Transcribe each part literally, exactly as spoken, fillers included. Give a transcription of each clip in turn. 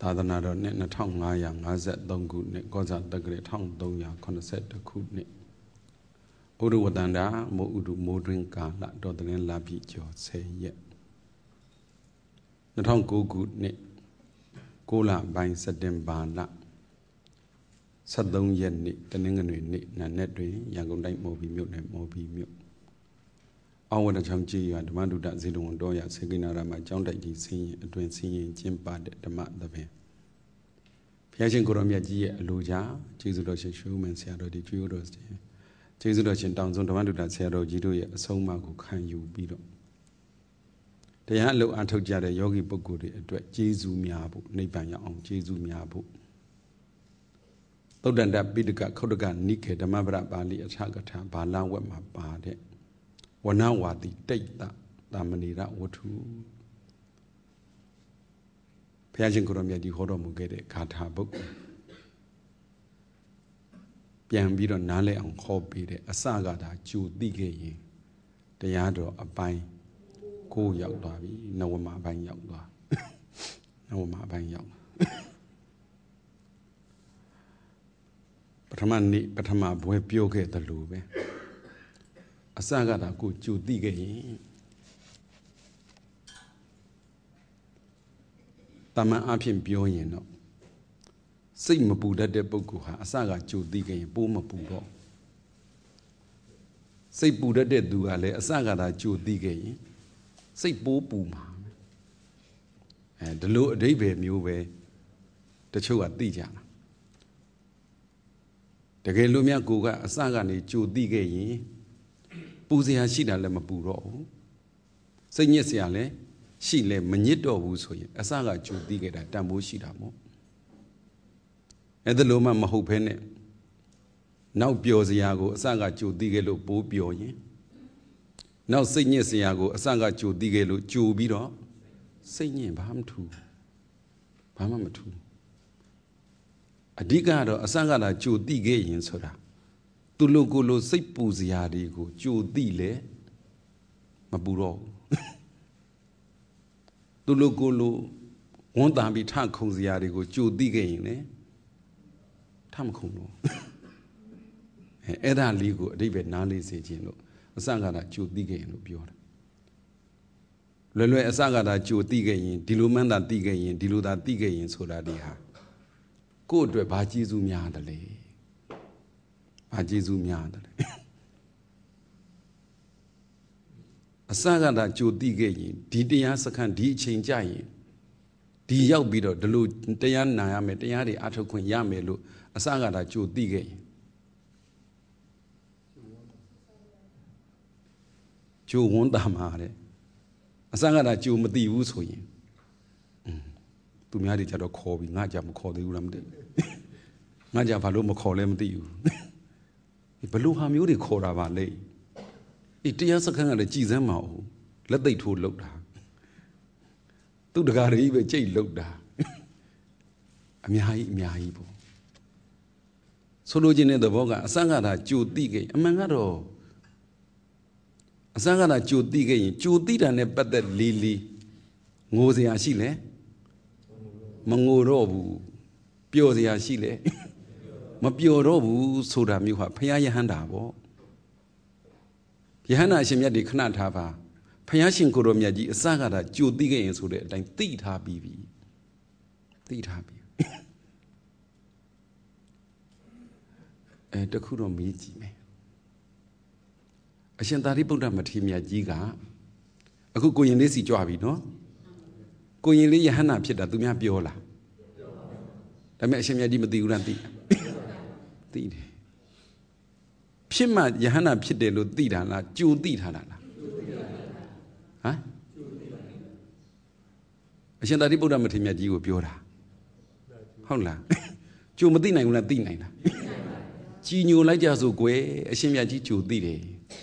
သာသနာတော်နှစ်နှစ်ထောင်ငါးရာငါးဆယ်သုံးခုနှစ်ကောဇာတက္ကရာတစ်ထောင်သုံးရာခုနှစ်ဆယ်တစ်ခုနှစ်ဥဒဝတ္တန္တာမိုးဥဒုမိုးတွင်ကာလတော်တရင်လာပြီကျော်ဆယ်ရက်နှစ်ထောင်ကိုခုနှစ်ကိုလပိုင်းစက်တင်ဘာလဆယ်သုံးရက်နေ့တနင်္ဂနွေနေ့နံနက်တွင်ရန်ကုန်တိုင်းမော်ဘီမြို့နယ်မော်ဘီမြို့အဝဒချောင်းကြီးရွာဓမ္မဒုဒဇေတဝန်တော်ရစေကိနာရမှာကျောင်းတိုက်ကြီးဆင်းရင်အတွင်ဆင်းရင်ကျင်းပတဲ့ဓမ္မသဘင်ဘုရားရှင်ကိုရောမြတ်ကြီးရဲ့အလိုကြကျေးဇူးတော်ရှင်ရှုမန်ဆရာတော်ဒီကျွေးတော်ကျေးဇူးတော်ရှင်တောင်စုံဓမ္မဒုဒဆရာတော်ကြီးတို့ရဲ့အဆုံးအမကိုခံယူပြီးတော့တရားအလုပ်အထုတ်ကြတဲ့ယောဂီပုဂ္ဂိုလ်တွေအတွက်ကျေးဇူးများဖို့နိဗ္ဗာန်ရောက်အောင်ကျေးဇူးများဖို့သုတ္တန္တပိဋကခုတ္တကနိခေဓမ္မပရပါဠိအထကထာဘာလဝက်မှာပါတဲ့ဝနဝါတိတိတ်တသာမဏေရဝတ္ထုဘုရားရှင်ကိုရောမြတ်ကြီးဟောတော်မူခဲ့တဲ့ဂါထာပုဒ်ပြန်ပြီးတော့နားလည်အောင်ခေါ်ပေးတဲ့အစကသာကြိုသိခဲ့ရင်တရားတော်အပိုင်းကိုရောက်သွားပြီနဝမအပိုင်းရောက်သွားနဝမအပိုင်းရောက်ပထမနေ့ပထမဘွဲပြောခဲ့တယ်လို့ပဲအစကသာကိုကြိုသိခဲ့ရင်တမန်အဖြစ်ပြောရင်တော့စိတ်မပူတတ်တဲ့ပုဂ္ဂိုလ်ဟာအစကကြိုသိခဲ့ရင်ပိုးမပူတော့စိတ်ပူတတ်တဲ့သူကလည်းအစကသာကြိုသိခဲ့ရင်စိတ်ပိုးပူမှာအဲဒီလိုအဓိပ္ပာယ်မျိုးပဲတချို့ကသိကြတာတကယ်လို့များကိုကအစကနေကြိုသိခဲ့ရင်ပူစရာရှိတာလည်းမပူတော့ဘူးစိတ်ညစ်စရာလည်းရှိလဲမညစ်တော့ဘူးဆိုရင်အစကကြိုသိခဲ့တာတန်ဖိုးရှိတာမို့အဲ့ဒါလို့မှမဟုတ်ဘဲနဲ့နောက်ပျော်စရာကိုအစကကြိုသိခဲ့လို့ပိုးပျော်ရင်နောက်စိတ်ညစ်စရာကိုအစကကြိုသိခဲ့လို့ကြိုပြီးတော့စိတ်ညစ်ဘာမှမထူဘာမှမထူအဓိကတော့အစကသာကြိုသိခဲ့ရင်ဆိုတာသူလိုကိုလိုစိတ်ပူစရာတွေကိုကြိုသိလဲမပူတော့ဘူးသူလိုကိုလိုဝန်တန်ပြီးထခုံစရာတွေကိုကြိုသိခဲ့ရင်လေထမခုံတော့အဲအဲ့ဒါလေးကိုအဓိပ္ပာယ်နားလေးစေခြင်းလို့အစကသာကြိုသိခဲ့ရင်လို့ပြောတယ်လွယ်လွယ်အစကသာကြိုသိခဲ့ရင်ဒီလိုမှန်းသာသိခဲ့ရင်ဒီလိုသာသိခဲ့ရင်ဆိုတာဒီဟာကိုယ့်အတွက်ဘာကျေးဇူးများတယ်လဲဘာကျေးဇူးများတယ်လဲအစကသာကြိုသိခဲ့ရင်ဒီတရားစခန်းဒီအချိန်ကြရင်ဒီရောက်ပြီးတော့ဒီလိုတရားနာရမယ်တရားတွေအထုတ်ခွင့်ရမယ်လို့အစကသာကြိုသိခဲ့ရင်ကြိုဝန်းတာမှာတဲ့အစကသာကြိုမသိဘူးဆိုရင်သူများတွေကြတော့ခေါ်ပြီးငါကြမခေါ်သေးဘူးလားမသိဘူးငါကြဘာလို့မခေါ်လဲမသိဘူးဘလို့ဟာမျိုးတွေခေါ်တာပါလေအေးတရားစခန်းကလည်းကြည်စမ်းမအောင်လက်သိပ်ထိုးလောက်တာသူ့တကားတွေပဲကြိတ်လောက်တာအများကြီးအများကြီးပေါ့ဆိုလိုချင်တဲ့သဘောကအစကသာကြိုသိခဲ့အမှန်ကတော့အစကသာကြိုသိခဲ့ရင်ကြိုသိတာနဲ့ပတ်သက်လေးလေးငိုစရာရှိလဲမငိုတော့ဘူးပျော်စရာရှိလဲမပျော်တော့ဘူးဆိုတာမျိုးဟာဘုရားယဟန္တာပေါ့ယဟန္တာအရှင်မြတ်တွေခဏထားပါဘုရားရှင်ကိုရောမြတ်ကြီးအစကသာကြိုသိခဲ့ရင်ဆိုတဲ့အတိုင်းသိထားပြီးပြီသိထားပြီးအဲတခုတော့မေးကြည့်မယ်အရှင်သာရိပုတ္တမထေရမြတ်ကြီးကအခုကိုရင်လေးစီကြွပြီနော်ကိုရင်လေးယဟန္တာဖြစ်တာသူများပြောလားဒါပေမဲ့အရှင်မြတ်ကြီးမသိဘူးလားသိသိတယ်ဖြစ်မှယဟန္တာဖြစ်တယ်လို့သိတာလားကြိုသိထားတာလားဟမ်အရှင်သာရိပုတ္တမထေရမြတ်ကြီးကိုပြောတာဟုတ်လားကြိုမသိနိုင်ဘူးလားသိနိုင်လားကြည်ညိုလိုက်ကြဆိုကွယ်အရှင်မြတ်ကြီးကြိုသိတယ်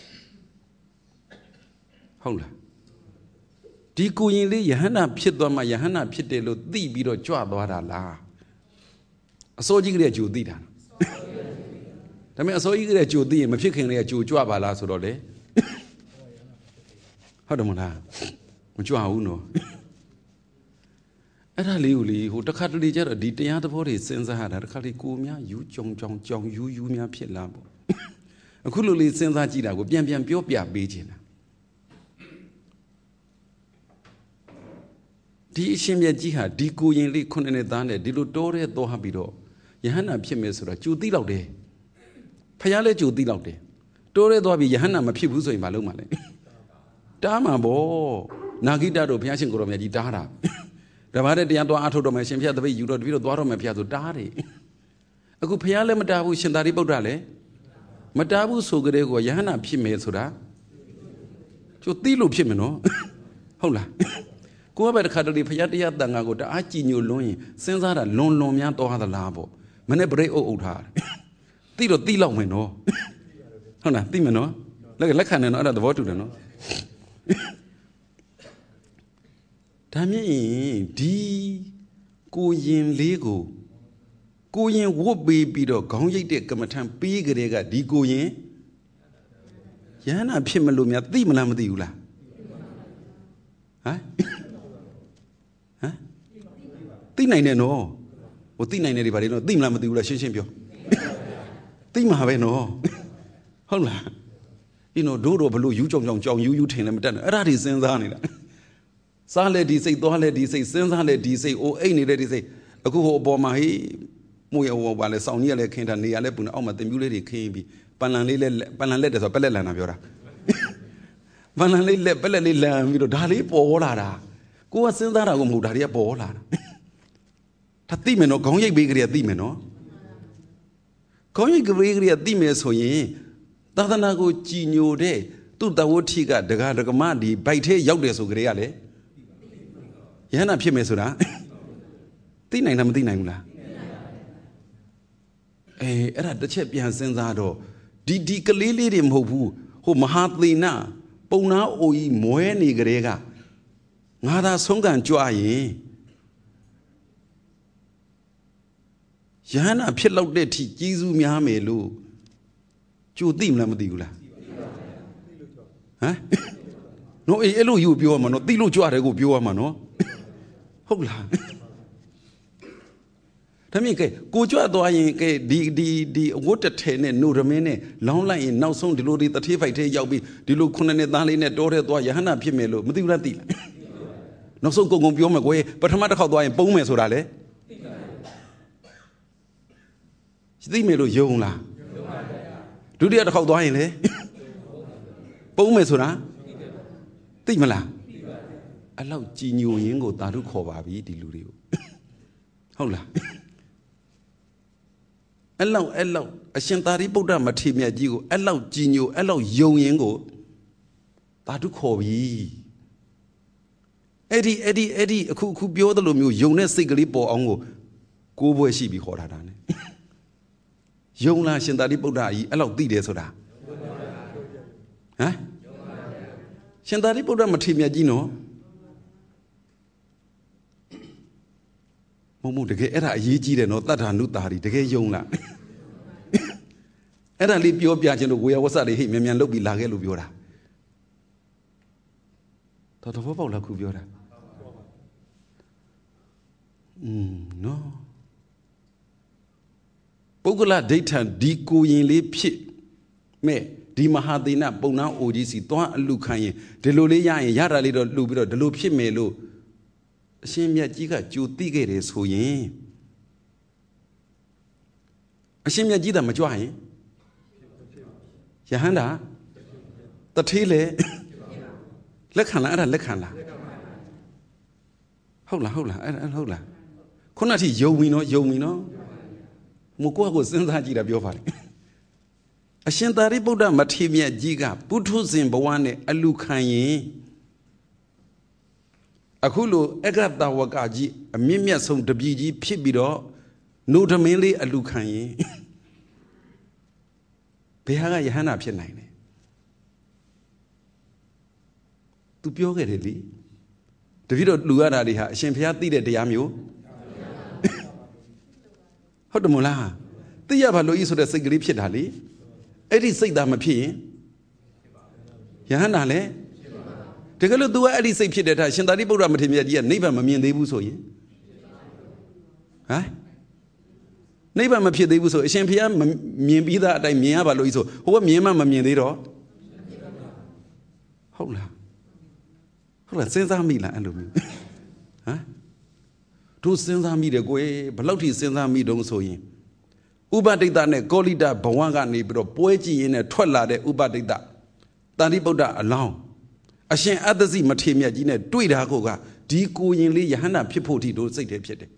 ဟုတ်လားဒီကိုရင်လေးယဟန္တာဖြစ်သွားမှယဟန္တာဖြစ်တယ်လို့သိပြီးတော့ကြွသွားတာလားအစိုးကြီးကလေးကြိုသိတာဒါပေမဲ့အစိုးကြီးကလေးကြိုသိရင်မဖြစ်ခင်လေးကကြိုကြွပါလားဆိုတော့လေဟုတ်တယ်မလားမကြွဘူးနော်အဲ့ဒါလေးကိုလေဟိုတစ်ခါတလေကျတော့ဒီတရားသဘောတွေစဉ်းစားရတာတစ်ခါလေကိုများယူကြုံကြောင်ကြောင်ယူယူများဖြစ်လာပေါ့အခုလိုလေးစဉ်းစားကြည့်တာကိုပြန်ပြန်ပြောပြပေးခြင်းလားဒီအရှင်မြတ်ကြီးဟာဒီကိုရင်လေးခုနှစ်နှစ်သားနဲ့ဒီလိုတိုးရဲသွားပြီးတော့ယဟန္တာဖြစ်မယ်ဆိုတာကြိုသိလောက်တယ်ဖယားလည်းကြိုသိလောက်တယ်တိုးရဲသွားပြီးယဟန္တာမဖြစ်ဘူးဆိုရင်မလုပ်မှလဲတားမှာပေါ့နာဂိတတို့ဘုရားရှင်ကိုရောမြတ်ကြီးတားတာတပါးတဲ့တရားသွားအထုတ်တော့မယ်ရှင်ဖျားတပိတ်ယူတော့တပိတော့သွားတော့မယ်ဖျားဆိုတားတယ်အခုဖယားလည်းမတားဘူးရှင်သာရိပုတ္တရာလည်းမတားဘူးဆိုကြတဲ့ကိုယဟန္တာဖြစ်မယ်ဆိုတာကျိုသိလို့ဖြစ်မယ်နော်ဟုတ်လားကိုကပဲတစ်ခါတလေဖယားတရားတန်ခါကိုတအားကြည်ညိုလွန်းရင်စဉ်းစားတာလွန်လွန်များသွားသလားပေါ့မနဲ့ပရိတ်အုပ်အုပ်ထားတယ်သိတော့သိလောက်မယ်နော်ဟုတ်လားသိမယ်နော်လက်လက်ခံတယ်နော်အဲ့ဒါသဘောတူတယ်နော်ဒါမြင်ဒီကိုရင်လေးကိုကိုရင်ဝတ်ပေးပြီးတော့ခေါင်းရိပ်တဲ့ကမ္မထံပေးကြတဲ့ကဒီကိုရင်ယဟန္တာဖြစ်မလို့များသိမလားမသိဘူးလားဟမ်ဟမ်သိနိုင်တယ်နော်ဟိုသိနိုင်တယ်ဒီဘာတွေနော်သိမလားမသိဘူးလားရှင်းရှင်းပြောသိမှာပဲနော်ဟုတ်လားဒီနော်တို့တော့ဘလို့ယူကြောင်ကြောင်ကြောင်ယူယူထင်လည်းမတတ်နဲ့အဲ့ဒါတွေစဉ်းစားနေတာစားလဲဒီစိတ်သွားလဲဒီစိတ်စဉ်းစားလဲဒီစိတ်အိုအိတ်နေတဲ့ဒီစိတ်အခုဟိုအပေါ်မှာဟေးမို့ရဟိုပါလဲစောင်းကြီးကလည်းခင်းတာနေရလဲပူနေအောက်မှာတင်ပြူးလေးတွေခင်းပြီးပန်လန်လေးလဲပန်လန်လက်တယ်ဆိုပက်လက်လန်တာပြောတာပန်လန်လေးလက်ပက်လက်လေးလန်ပြီးတော့ဒါလေးပေါ်လာတာကိုကစဉ်းစားတာကိုမဟုတ်ဒါတွေကပေါ်လာတာဒါသိမယ်နော်ခေါင်းရိပ်ပေးကြရသိမယ်နော်ခေါင်းရိပ်ပေးကြရသိမယ်ဆိုရင်သာသနာကိုကြည်ညိုတဲ့သူ့တဝဋ္ဌိကဒကာဒကမဒီဘိုက်ထဲရောက်တယ်ဆိုကြရလေယဟန္တာဖြစ်မယ်ဆိုတာသိနိုင်လားမသိနိုင်ဘူးလားအဲအဲ့ဒါတစ်ချက်ပြန်စဉ်းစားတော့ဒီဒီကလေးလေးတွေမဟုတ်ဘူးဟိုမဟာသေနပုံနာအိုကြီးမွဲနေကြတဲ့ကငါသာဆုံးခံကြွရင်ယဟန္တာဖြစ်လောက်တဲ့အထိကြီးစုများမယ်လို့ကြိုသိမလားမသိဘူးလားဟမ်နော်အေးအဲ့လိုယူပြောရမှာနော်သိလို့ကြွတယ်ကိုပြောရမှာနော်ဟုတ်လားဒါမြင်ကဲကိုကြွသွားရင်ကဲဒီဒီဒီအဝတ်တထဲနဲ့နိုရမင်းနဲ့လောင်းလိုက်ရင်နောက်ဆုံးဒီလိုဒီတထေးဖိုက်ထဲရောက်ပြီးဒီလိုခုနှစ်နှစ်သားလေးနဲ့တောထဲသွားယဟန္တာဖြစ်မယ်လို့မသိဘူးလားသိလားနောက်ဆုံးကုန်ကုန်ပြောမယ်ကွယ်ပထမတစ်ခေါက်သွားရင်ပုံးမယ်ဆိုတာလေသိမယ်လို့ယုံလားဒုတိယတစ်ခေါက်သွားရင်လေပုံးမယ်ဆိုတာသိမလားအဲ့လောက်ကြည်ညိုရင်းကိုသာဓုခေါ်ပါပြီဒီလူတွေကိုဟုတ်လားအဲ့လောက်အဲ့လောက်အရှင်သာရိပုတ္တမထေရမြတ်ကြီးကိုအဲ့လောက်ကြည်ညိုအဲ့လောက်ယုံရင်းကိုသာဓုခေါ်ပြီအဲ့ဒီအဲ့ဒီအဲ့ဒီအခုအခုပြောသလိုမျိုးယုံတဲ့စိတ်ကလေးပေါ်အောင်ကိုကိုးပွဲရှိပြီးခေါ်တာဒါနဲ့ယုံလားရှင်သာရိပုတ္တကြီးအဲ့လောက်သိတယ်ဆိုတာဟမ်ရှင်သာရိပုတ္တမထေရမြတ်ကြီးနော်မဟုတ်ဘူးတကယ်အဲ့ဒါအရေးကြီးတယ်နော်တတ္ထာနုတာရီတကယ်ယုံလားအဲ့ဒါလေးပြောပြခြင်းလို့ဝေယဝဆတွေဟိမြန်မြန်လုပ်ပြီးလာခဲ့လို့ပြောတာတော်တော်ပေါ့လားခုပြောတာอืมနော်ပုဂ္ဂလဒိဋ္ဌံဒီကိုရင်လေးဖြစ်မဲ့ဒီမဟာသေနပုံနာအိုကြီးစီသွားအလူခံရင်ဒီလိုလေးရရင်ရတာလေးတော့လှူပြီးတော့ဒီလိုဖြစ်မယ်လို့အရှင်မြတ်ကြီးကကြိုသိခဲ့တယ်ဆိုရင်အရှင်မြတ်ကြီးကမကြွရင်ယဟန္တာတထေးလေလက်ခံလားအဲ့ဒါလက်ခံလားဟုတ်လားဟုတ်လားအဲ့ဒါဟုတ်လားခုနကထိယုံပြီနော်ယုံပြီနော်မကိုယ့်ကိုစဉ်းစားကြည့်တာပြောပါလေအရှင်သာရိပုတ္တမထေရမြတ်ကြီးကပုထုဇဉ်ဘဝနဲ့အလူခံရင်အခုလိုအဂတဝကကြီးအမြင့်မြတ်ဆုံးတပည့်ကြီးဖြစ်ပြီးတော့နိုဓမင်းလေးအလူခံရင်ဘယ်ဟာကယဟန္တာဖြစ်နိုင်လဲသူပြောခဲ့တယ်လေတပည့်တော်လူရတာတွေဟာအရှင်ဘုရားသိတဲ့တရားမျိုးဟုတ်တယ်မလားသိရပါလို့ဤဆိုတဲ့စိတ်ကလေးဖြစ်တာလေအဲ့ဒီစိတ်သားမဖြစ်ရင်ယဟန္တာလည်းတကယ်လို့ तू ကအဲ့ဒီစိတ်ဖြစ်တဲ့ထားရှင်သာရိပုတ္တမထေရမြတ်ကြီးကနိဗ္ဗာန်မမြင်သေးဘူးဆိုရင်ဟမ်နိဗ္ဗာန်မဖြစ်သေးဘူးဆိုအရှင်ဘုရားမြင်ပြီးသားအတိုင်းမြင်ရပါလို့ဆိုဟိုကမြင်မှမမြင်သေးတော့ဟုတ်လားဟုတ်လားစဉ်းစားမိလားအဲ့လိုမျိုးဟမ်တို့စဉ်းစားမိတယ်ကိုယ်ဘယ်လောက်ထိစဉ်းစားမိတုံးဆိုရင်ဥပဒိတနဲ့ကောလိတဘဝကနေပြီးတော့ပွဲကြည့်ရင်းနဲ့ထွက်လာတဲ့ဥပဒိတတာရိပုတ္တအလောင်းအရှင်အတ္တစီမထေမြတ်ကြီးနဲ့တွေ့တာကိုကဒီကိုရင်လေးယဟန္တာဖြစ်ဖို့ထိတို့စိတ်ထဲဖြစ်တယ်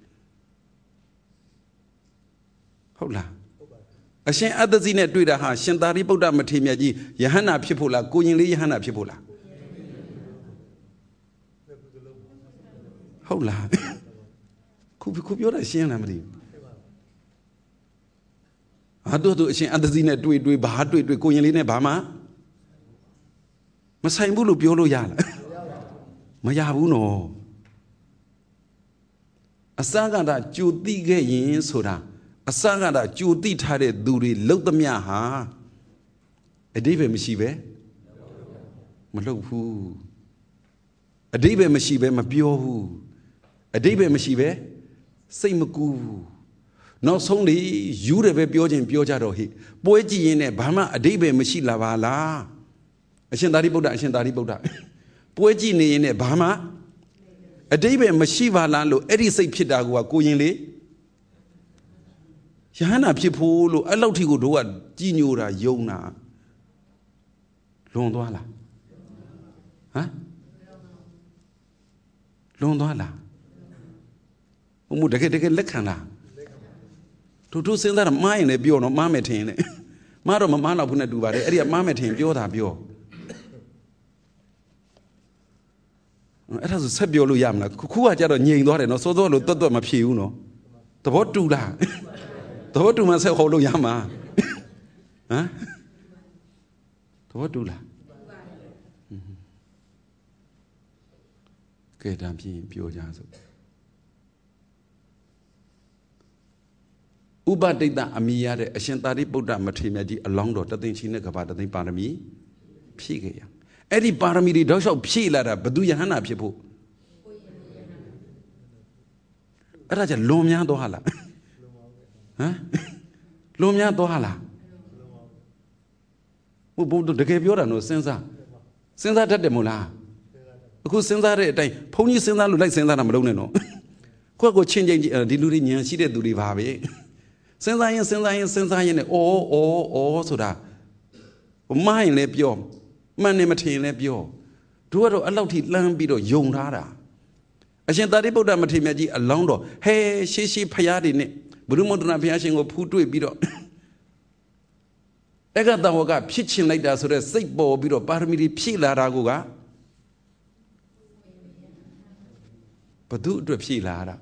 ဟုတ်လားအရှင်အတ္တစီနဲ့တွေ့တာဟာရှင်သာရိပုတ္တမထေမြတ်ကြီးယဟန္တာဖြစ်ဖို့လားကိုရင်လေးယဟန္တာဖြစ်ဖို့လားဟုတ်လားခုခုပြောတာရှင်းလားမသိဘူးအာတို့တို့အရှင်အတ္တစီနဲ့တွေ့တွေ့ဘာတွေ့တွေ့ကိုရင်လေးနဲ့ဘာမှမဆိုင်ဘူးလို့ပြောလို့ရလားမရဘူးနော်အစကတာကြိုတိခဲ့ရင်ဆိုတာအစကတာကြိုတိထားတဲ့သူတွေလှုပ်သမျှဟာအတိပ္ပယ်မရှိပဲမလှုပ်ဘူးအတိပ္ပယ်မရှိပဲမပြောဘူးအတိပ္ပယ်မရှိပဲစိတ်မကူဘူးနောက်ဆုံးလေယူတယ်ပဲပြောခြင်းပြောကြတော့ဟိပွဲကြည့်ရင်လည်းဘာမှအတိပ္ပယ်မရှိလာပါလားအရှင်သာရိပုတ္တအရှင်သာရိပုတ္တပွဲကြည့်နေရင်လည်းဘာမှအတိပ္ပယ်မရှိပါလားလို့အဲ့ဒီစိတ်ဖြစ်တာကကိုရင်လေယဟန္တာဖြစ်ဖို့လို့အဲ့လောက်ထိကိုတို့ကကြည်ညိုတာယုံတာလွန်သွားလားဟမ်လွန်သွားလားဘုံမတကယ်တကယ်လက်ခံလားတို့တို့စဉ်းစားတာမှားရင်လည်းပြောတော့မှားမယ်ထင်တယ်မှားတော့မမှားတော့ဘူးနဲ့တူပါတယ်အဲ့ဒီကမှားမယ်ထင်ပြောတာပြောအဲ့ဒါဆိုဆက်ပြောလို့ရမလားခုကကြတော့ငြိမ်သွားတယ်နော်စိုးစိုးလို့တွတ်တွတ်မဖြေဘူးနော်သဘောတူလားသဘောတူမှဆက်ဟောလို့ရမှာဟမ်သဘောတူလားကဲဒါဖြင့်ပြောကြစို့ဥပဒိတအမိရတဲ့အရှင်သာရိပုတ္တမထေရမြတ်ကြီးအလောင်းတော်တသိန်းချီနဲ့ကဘာတသိန်းပါရမီဖြည့်ခဲ့ရအဲ့ဒီပါရမီတွေတောက်လျှောက်ဖြည့်လာတာဘသူယဟန္တာဖြစ်ဖို့အဲ့ဒါကြလွန်များသွားလားဟမ်လွန်များသွားလားဘုဘုတကယ်ပြောတာနော်စဉ်းစားစဉ်းစားတတ်တယ်မို့လားအခုစဉ်းစားတဲ့အတိုင်းဘုန်းကြီးစဉ်းစားလို့လိုက်စဉ်းစားတာမလုပ်နဲ့နော်ကိုယ့်ကိုချင်းချင်းဒီလူတွေဉာဏ်ရှိတဲ့သူတွေပါပဲစဉ်းစားရင်စဉ်းစားရင်စဉ်းစားရင်လည်းအော်အော်အော်ဆိုတာမိုင်းလည်းပြောမှန်တယ်မထင်လည်းပြောတို့ကတော့အဲ့လောက်ထိလှမ်းပြီးတော့ယုံထားတာအရှင်သာရိပုတ္တမထေရမြတ်ကြီးအလောင်းတော်ဟဲရှေးရှေးဖျားတွေနဲ့ဘုရုမန္တနာဘုရားရှင်ကိုဖူးတွေ့ပြီးတော့အကတဝကဖြစ်ချင်လိုက်တာဆိုတဲ့စိတ်ပေါ်ပြီးတော့ပါရမီတွေဖြည့်လာတာကိုကဘသူအတွက်ဖြည့်လာတာ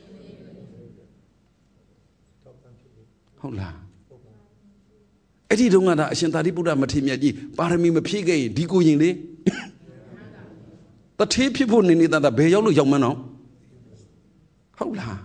ဟုတ်လားအဲ့ဒီတုန်းကဒါအရှင်သာရိပုတ္တမထေရမြတ်ကြီးပါရမီမဖြည့်ခဲ့ရင်ဒီကိုရင်လေတထေးဖြစ်ဖို့နေနေတာဘယ်ရောက်လို့ရောက်မန်းတော့ဟုတ်လား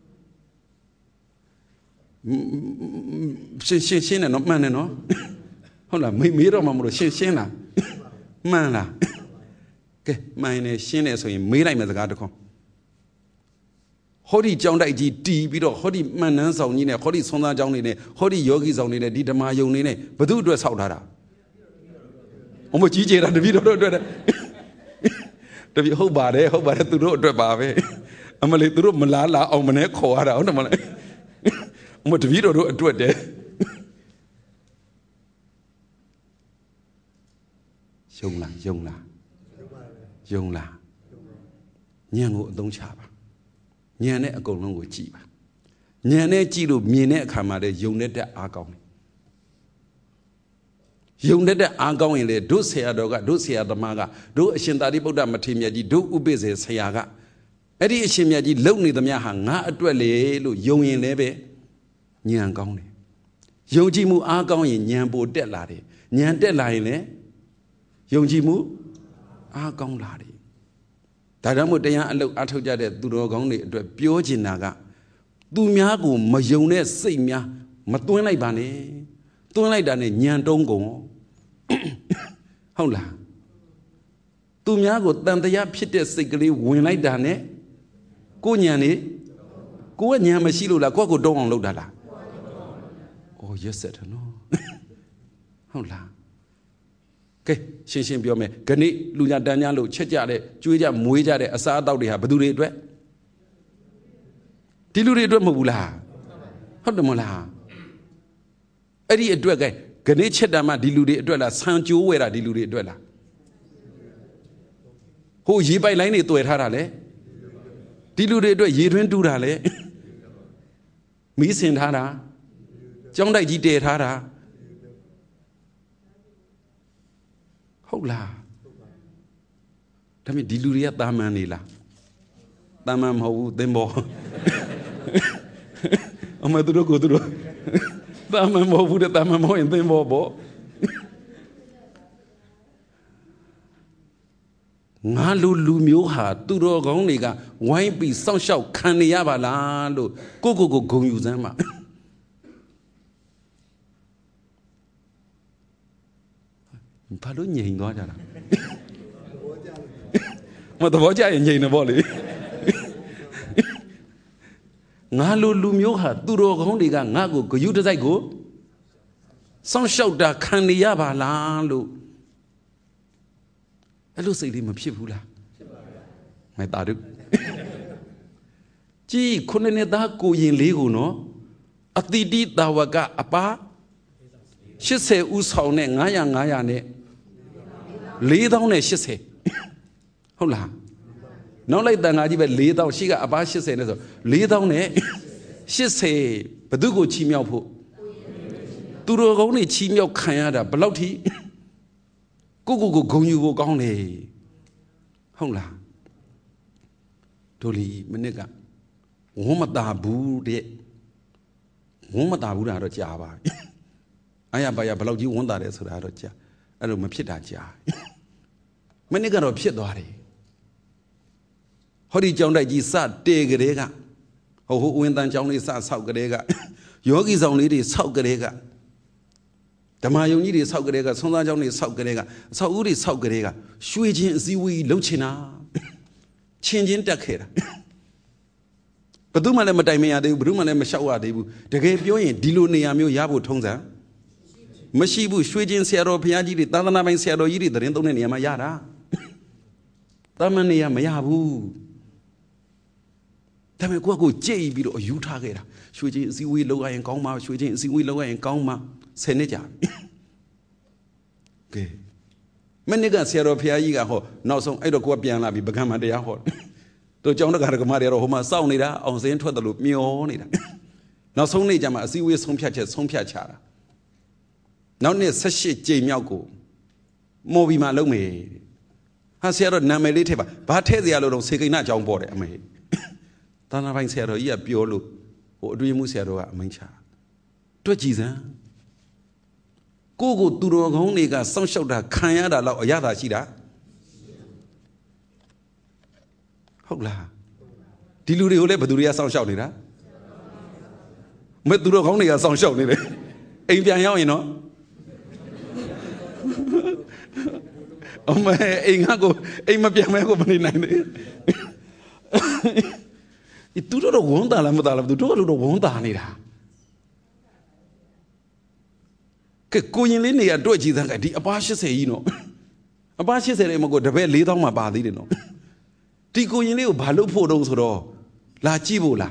ရှင်းရှင်းရှင်းနဲ့နော်မှန်တယ်နော်ဟုတ်လားမေးမေးတော့မှမလို့ရှင်းရှင်းလားမှန်လားကဲမှန်နေရှင်းနေဆိုရင်မေးလိုက်မယ်စကားတစ်ခွန်းဟောဒီကြောင်းတိုက်ကြီးတီးပြီးတော့ဟောဒီမှန်နှန်းဆောင်ကြီးနဲ့ဟောဒီဆွမ်းသားကြောင်းနေနဲ့ဟောဒီယောဂီဆောင်နေနဲ့ဒီဓမ္မယုံနေနဲ့ဘသူအတွက်ဆောက်ထားတာအမကြီးကျယ်တာတပည့်တော်တို့အတွက်တပည့်ဟုတ်ပါတယ်ဟုတ်ပါတယ်သူတို့အတွက်ပါပဲအမလေးသူတို့မလားလာအောင်မနဲ့ခေါ်ရတာဟုတ်တယ်မလားအမတပည့်တော်တို့အတွက်တည်းယုံလားယုံလားယုံလားညံကိုအသုံးချပါဉာဏ်နဲ့အကုန်လုံးကိုကြည့်ပါဉာဏ်နဲ့ကြည့်လို့မြင်တဲ့အခါမှာလည်းယုံတဲ့အားကောင်းတယ်ယုံတဲ့အားကောင်းရင်လေတို့ဆရာတော်ကတို့ဆရာသမားကတို့အရှင်သာရိပုတ္တမထေရမြတ်ကြီးတို့ဥပိ္ပဇေဆရာကအဲ့ဒီအရှင်မြတ်ကြီးလုံနေသမျှဟာငါအတွက်လေလို့ယုံရင်လည်းပဲဉာဏ်ကောင်းတယ်ယုံကြည်မှုအားကောင်းရင်ဉာဏ်ပိုတက်လာတယ်ဉာဏ်တက်လာရင်လည်းယုံကြည်မှုအားကောင်းလာတယ်ဒါကြောင့်မို့တရားအလုပ်အထောက်ကြတဲ့သူတော်ကောင်းတွေအတွက်ပြောချင်တာကသူများကိုမယုံတဲ့စိတ်များမသွင်းလိုက်ပါနဲ့သွင်းလိုက်တာနဲ့ညံတုံးကုန်ဟုတ်လားသူများကိုတန်တရားဖြစ်တဲ့စိတ်ကလေးဝင်လိုက်တာနဲ့ကိုညံနေကိုကညာမရှိလို့လားကိုကကိုတုံးအောင်လုပ်တာလားအော်ရက်ဆက်တယ်နော်ဟုတ်လားကဲရှင်းရှင်းပြောမယ်ခဏလူညာတန်းညာလို့ချက်ကြတဲ့ကျွေးကြမွေးကြတဲ့အစားအသောက်တွေဟာဘယ်သူတွေအတွက်ဒီလူတွေအတွက်မဟုတ်ဘူးလားဟုတ်တယ်မလားအဲ့ဒီအတွက်ကဲခဏချက်တာမှဒီလူတွေအတွက်လားဆံကြိုးဝဲတာဒီလူတွေအတွက်လားဟိုရေပိုက်လိုင်းတွေတွေ့ထားတာလေဒီလူတွေအတွက်ရေတွင်းတူးတာလေမီးစင်ထားတာကျောင်းတိုက်ကြီးတည်ထားတာဟုတ်လားဒါပေမဲ့ဒီလူတွေကတာမန်နေလားတာမန်မဟုတ်ဘူးသင်္ဘောအမေတို့ကိုတို့တာမန်မဟုတ်ဘူးတဲ့တာမန်မဟုတ်ရင်သင်္ဘောပေါ့ငါလူလူမျိုးဟာသူတော်ကောင်းတွေကဝိုင်းပြီးစောင့်ရှောက်ခံနေရပါလားလို့ကိုကိုကိုဂုံယူစမ်းပါဘာလို့ငြိမ်သွားကြတာမသဘောကျရင်ငြိမ်နေပေါ့လေငါလူလူမျိုးဟာသူတော်ကောင်းတွေကငါ့ကိုဂယုတစိုက်ကိုစောင့်ရှောက်တာခံနေရပါလားလို့အဲ့လိုစိတ်လေးမဖြစ်ဘူးလားဖြစ်ပါဗျာမဲတာတို့ကြည်ခုနှစ်နှစ်သားကိုရင်လေးကိုနော်အတိတိတာဝကအပါရှစ်ဆယ်ဦးဆောင်နဲ့ငါးရာငါးရာနဲ့လေးသောင်းနဲ့ရှစ်ဆယ်ဟုတ်လားနောက်လိုက်တန်ခါကြီးပဲလေးသောင်းရှိကအပါရှစ်ဆယ်နဲ့ဆိုလေးသောင်းနဲ့ရှစ်ဆယ်ဘသူကိုချီးမြှောက်ဖို့သူတော်ကောင်းတွေချီးမြှောက်ခံရတာဘယ်လောက်ထိကိုကိုကိုဂုံယူဖို့ကောင်းလေဟုတ်လားတို့လီမနစ်ကဝမ်းမတာဘူးတဲ့ဝမ်းမတာဘူးတာတော့ကြာပါအာရပါရဘယ်လောက်ကြီးဝမ်းတာတယ်ဆိုတာတော့ကြာအဲ့လိုမဖြစ်တာကြာမနစ်ကတော့ဖြစ်သွားတယ်ဟောဒီကြောင်းတိုက်ကြီးစတေကလေးကဟိုဟိုဝင်းတန်ကြောင်းလေးစဆောက်ကလေးကယောဂီဆောင်လေးတွေဆောက်ကလေးကဓမ္မယုံကြီးတွေဆောက်ကလေးကဆုံးသားကြောင်းတွေဆောက်ကလေးကအဆောက်အဦတွေဆောက်ကလေးကရွှေချင်းအစည်းအဝေးလှုပ်ချင်တာချင်းချင်းတက်ခဲ့တာဘယ်သူမှလည်းမတိုင်မရသေးဘူးဘယ်သူမှလည်းမလျှောက်ရသေးဘူးတကယ်ပြောရင်ဒီလိုနေရာမျိုးရဖို့ထုံးစံမရှိဘူးရွှေချင်းဆရာတော်ဘုရားကြီးတွေသာသနာပိုင်ဆရာတော်ကြီးတွေသတင်းသုံးတဲ့နေရာမှာရတာတာမန်နေရာမရဘူးဒါပေမဲ့ကိုယ့်ကိုကြိတ်ပြီးတော့ယူထားခဲ့တာရွှေချင်းအစည်းအဝေးလုပ်ရရင်ကောင်းမှာရွှေချင်းအစည်းအဝေးလုပ်ရရင်ကောင်းမှာဆယ်နှစ်ကြာကဲမနေ့ကဆရာတော်ဘုရားကြီးကဟောနောက်ဆုံးအဲ့တော့ကိုကပြန်လာပြီပကံမတရားဟောတို့ကျောင်းတက္ကရာကမတွေတော့ဟိုမှာစောင့်နေတာအောင်စင်းထွက်တယ်လို့မျောနေတာနောက်ဆုံးနေ့ကျမှအစည်းအဝေးဆုံးဖြတ်ချက်ဆုံးဖြတ်ချတာနောက်နေ့ဆက်ရှိကြိမ်မြောက်ကိုမော်ဘီမှာလုံးမယ်ဟာဆရာတော်နာမည်လေးထည့်ပါဘာထည့်စရာလို့တော့စေကိန်းနာအကြောင်းပေါ်တယ်အမေသာနာပိုင်းဆရာတော်ကြီးကပြောလို့ဟိုအတွင်းမှုဆရာတော်ကအမိန့်ချတွက်ကြည့်စမ်းကိုကိုသူတော်ကောင်းတွေကစောင့်ရှောက်တာခံရတာလောက်အရသာရှိတာဟုတ်လားဒီလူတွေကိုလည်းဘယ်သူတွေကစောင့်ရှောက်နေတာမဲ့သူတော်ကောင်းတွေကစောင့်ရှောက်နေတယ်အိမ်ပြန်ရောက်ရင်နော်အမေအိမ်ကကိုအိမ်မပြန်မဲကိုမနေနိုင်သေးဒီသူတို့တော့ဝန်တာလားမတာလားသူတို့ကတော့ဝန်တာနေတာကဲကိုရင်လေးနေရတွေ့ကြည့်သားကဒီအပါရှစ်ဆယ်ကြီးနော်အပါရှစ်ဆယ်လေးမကိုတပည့်လေးသောင်းမှပါသေးတယ်နော်ဒီကိုရင်လေးကိုဘာလုပ်ဖို့တုံးဆိုတော့လာကြည့်ဖို့လား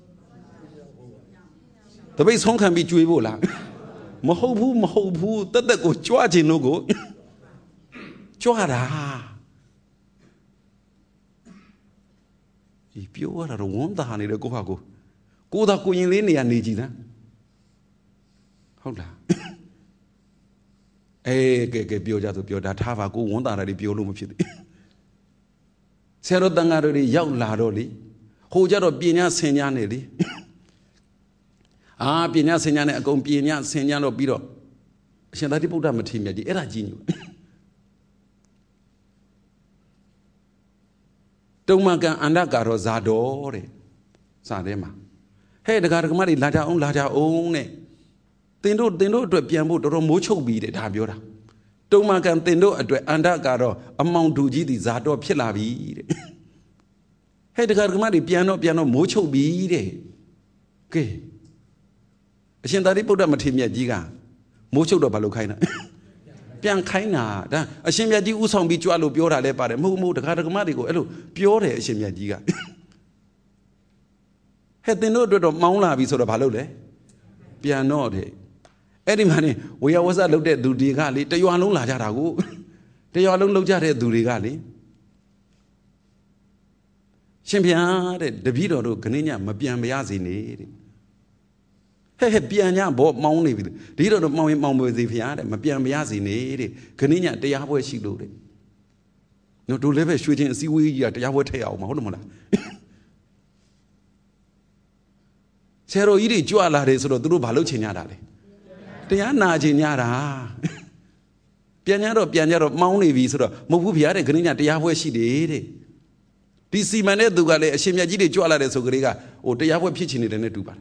တပည့်ဆုံးခံပြီးကြွေးဖို့လားမဟုတ်ဘူးမဟုတ်ဘူးတက်တက်ကိုကြွားခြင်းလို့ကိုကြွားတာဒီပြောရတာတော့ဝန်တာနေတယ်ကိုဟာကိုကိုသာကိုရင်လေးနေရနေကြည့်သားဟုတ်လားအေးကဲကဲပြောကြဆိုပြောတာထားပါကိုဝန်တာတယ်ပြောလို့မဖြစ်သေးဆရာတော်တန်ဃာတို့တွေရောက်လာတော့လေဟိုကြတော့ပညာဆင်ညာနေလေအာပညာဆင်ညာနဲ့အကုန်ပညာဆင်ညာတော့ပြီးတော့အရှင်သာတိဗုဒ္ဓမထေရမြတ်ကြီးအဲ့ဒါကြီးညိုတုံမကံအန္တကာရောဇာတော်တဲ့စာထဲမှာဟဲ့ဒကာဒကမတွေလာကြအောင်လာကြအောင်တဲ့တင်တို့တင်တို့အတွက်ပြန်ဖို့တော်တော်မိုးချုပ်ပြီးတဲ့ဒါပြောတာတုံမကံတင်တို့အတွက်အန္တကာရောအမောင်တူကြီးဒီဇာတော်ဖြစ်လာပြီတဲ့ဟဲ့ဒကာဒကမတွေပြန်တော့ပြန်တော့မိုးချုပ်ပြီးတဲ့ Okay. I think that people that material jiga. Most of the Balukaina. Pian Kaina, that a shimia di usong be jualu biora le pare, moo the Karagamadigo, elo, biore shimia jiga. Had they no dread of Mauna be sort of halole? Piano de. Any money, we always looked at Dudigali, the Yuanula Jarago, the Yuanlu Jare Dudigali. Champion, the Vido to Canina, Mapian Biazi need. Hey, Piana bought Mauni with the Dido of Maui Mount with the Piana, Mapian Biazi need, Canina, the Yahweh she loaded. No to live a shooting and see we at Yahweh tail, Mahomana. Sero iri juala de sort of Duru Baluchinada. They are not Ginyara. Piano, Piano, Mauni Visor, Mopupia, and Canina, the Yahweh she did. This see my net Dugale, Shimiaji Juala de Sogrega, or the Yahweh pitching it in a tuba.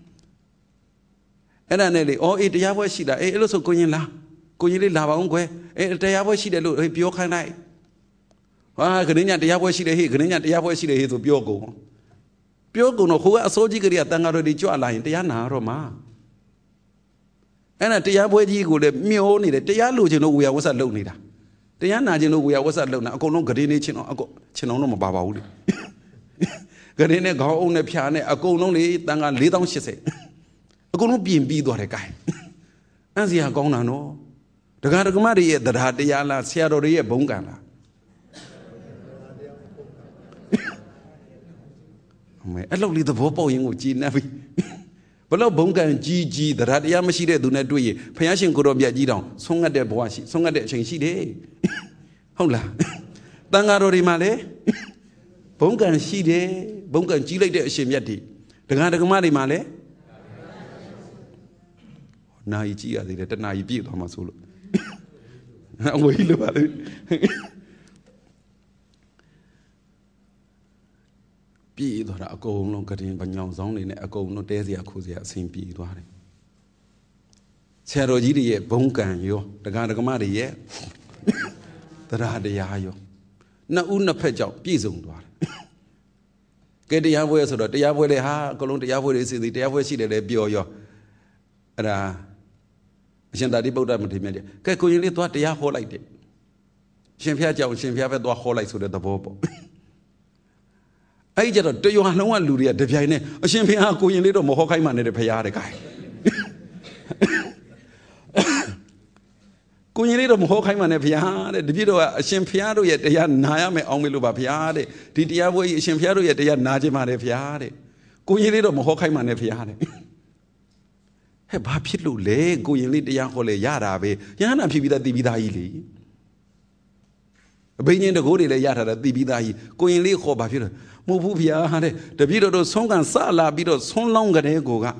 And I nearly, oh, it Yahweh Shida, a little Coyinla, Coyili Lava Unque, and the Yahweh Shida look a pure canai. Ah, Canina, the Yahweh Shida, Canina, the Yahweh Shida is of Biogo. Biogo no who are so jiggery at Tangaro de Juala in Diana Roma. And at the Yahweh Yigo, the Mio needed the Yalu, you know, we are was alone. The Yana, you know, we are was alone. I go no Gadini Chino, I go Chinono Babaudi. Gadine go on the piano, I go only Tanga Lidon, she said. I go no be in Bido a guy. As he are gone, no. The Gadagamari that had the Yala, Sierra Bongana. I don't leave the Vopo in with G Navi. But no Bonga and G G that had Yamashide do not do it. Payashin Kurobia Gidon, Songa de Boashi, Songa de Chenshi de Hola Tangaro Male Bonga and Shide, Bonga and Chile de Shemiati. The Gadagamari Male Naichi, I did a naive Hamasulu. I will about it. Be that I go no cutting by young zone in a go no daisy accusia same be to her. Sero Gidi, Bonkan, you, the Gadagamari, ye. That I had the Yayo. Na una pejo, Pizum. Get the Yahweh so that the Yahweh they have, Colon the Yahweh is the Yahweh she did a bio. And uh, Shendadi Boda Multimedia. Kakuili thought the Yahweh like it. Shimpia, Shimpia, the whole like so that the Bobo. I just do you want no one Luria, the Piane, a Shimpia, going little Mohokaiman at the Payade guy. Going little Mohokaiman at Piade, the video a Shimpiado yet the Yan Nayame Omiluba Piade, the Diabo Shimpiado yet the Yan Najima de Piade. Going little Mohokaiman at Piade. Hey, Papilu le, going little Yahole Yarabe, Yana Pibida Dibida Ili. Bringing the Gori Yara Dibida, going little Papilla. Mupia had the video of Song and Sala biddo so long at Egoga.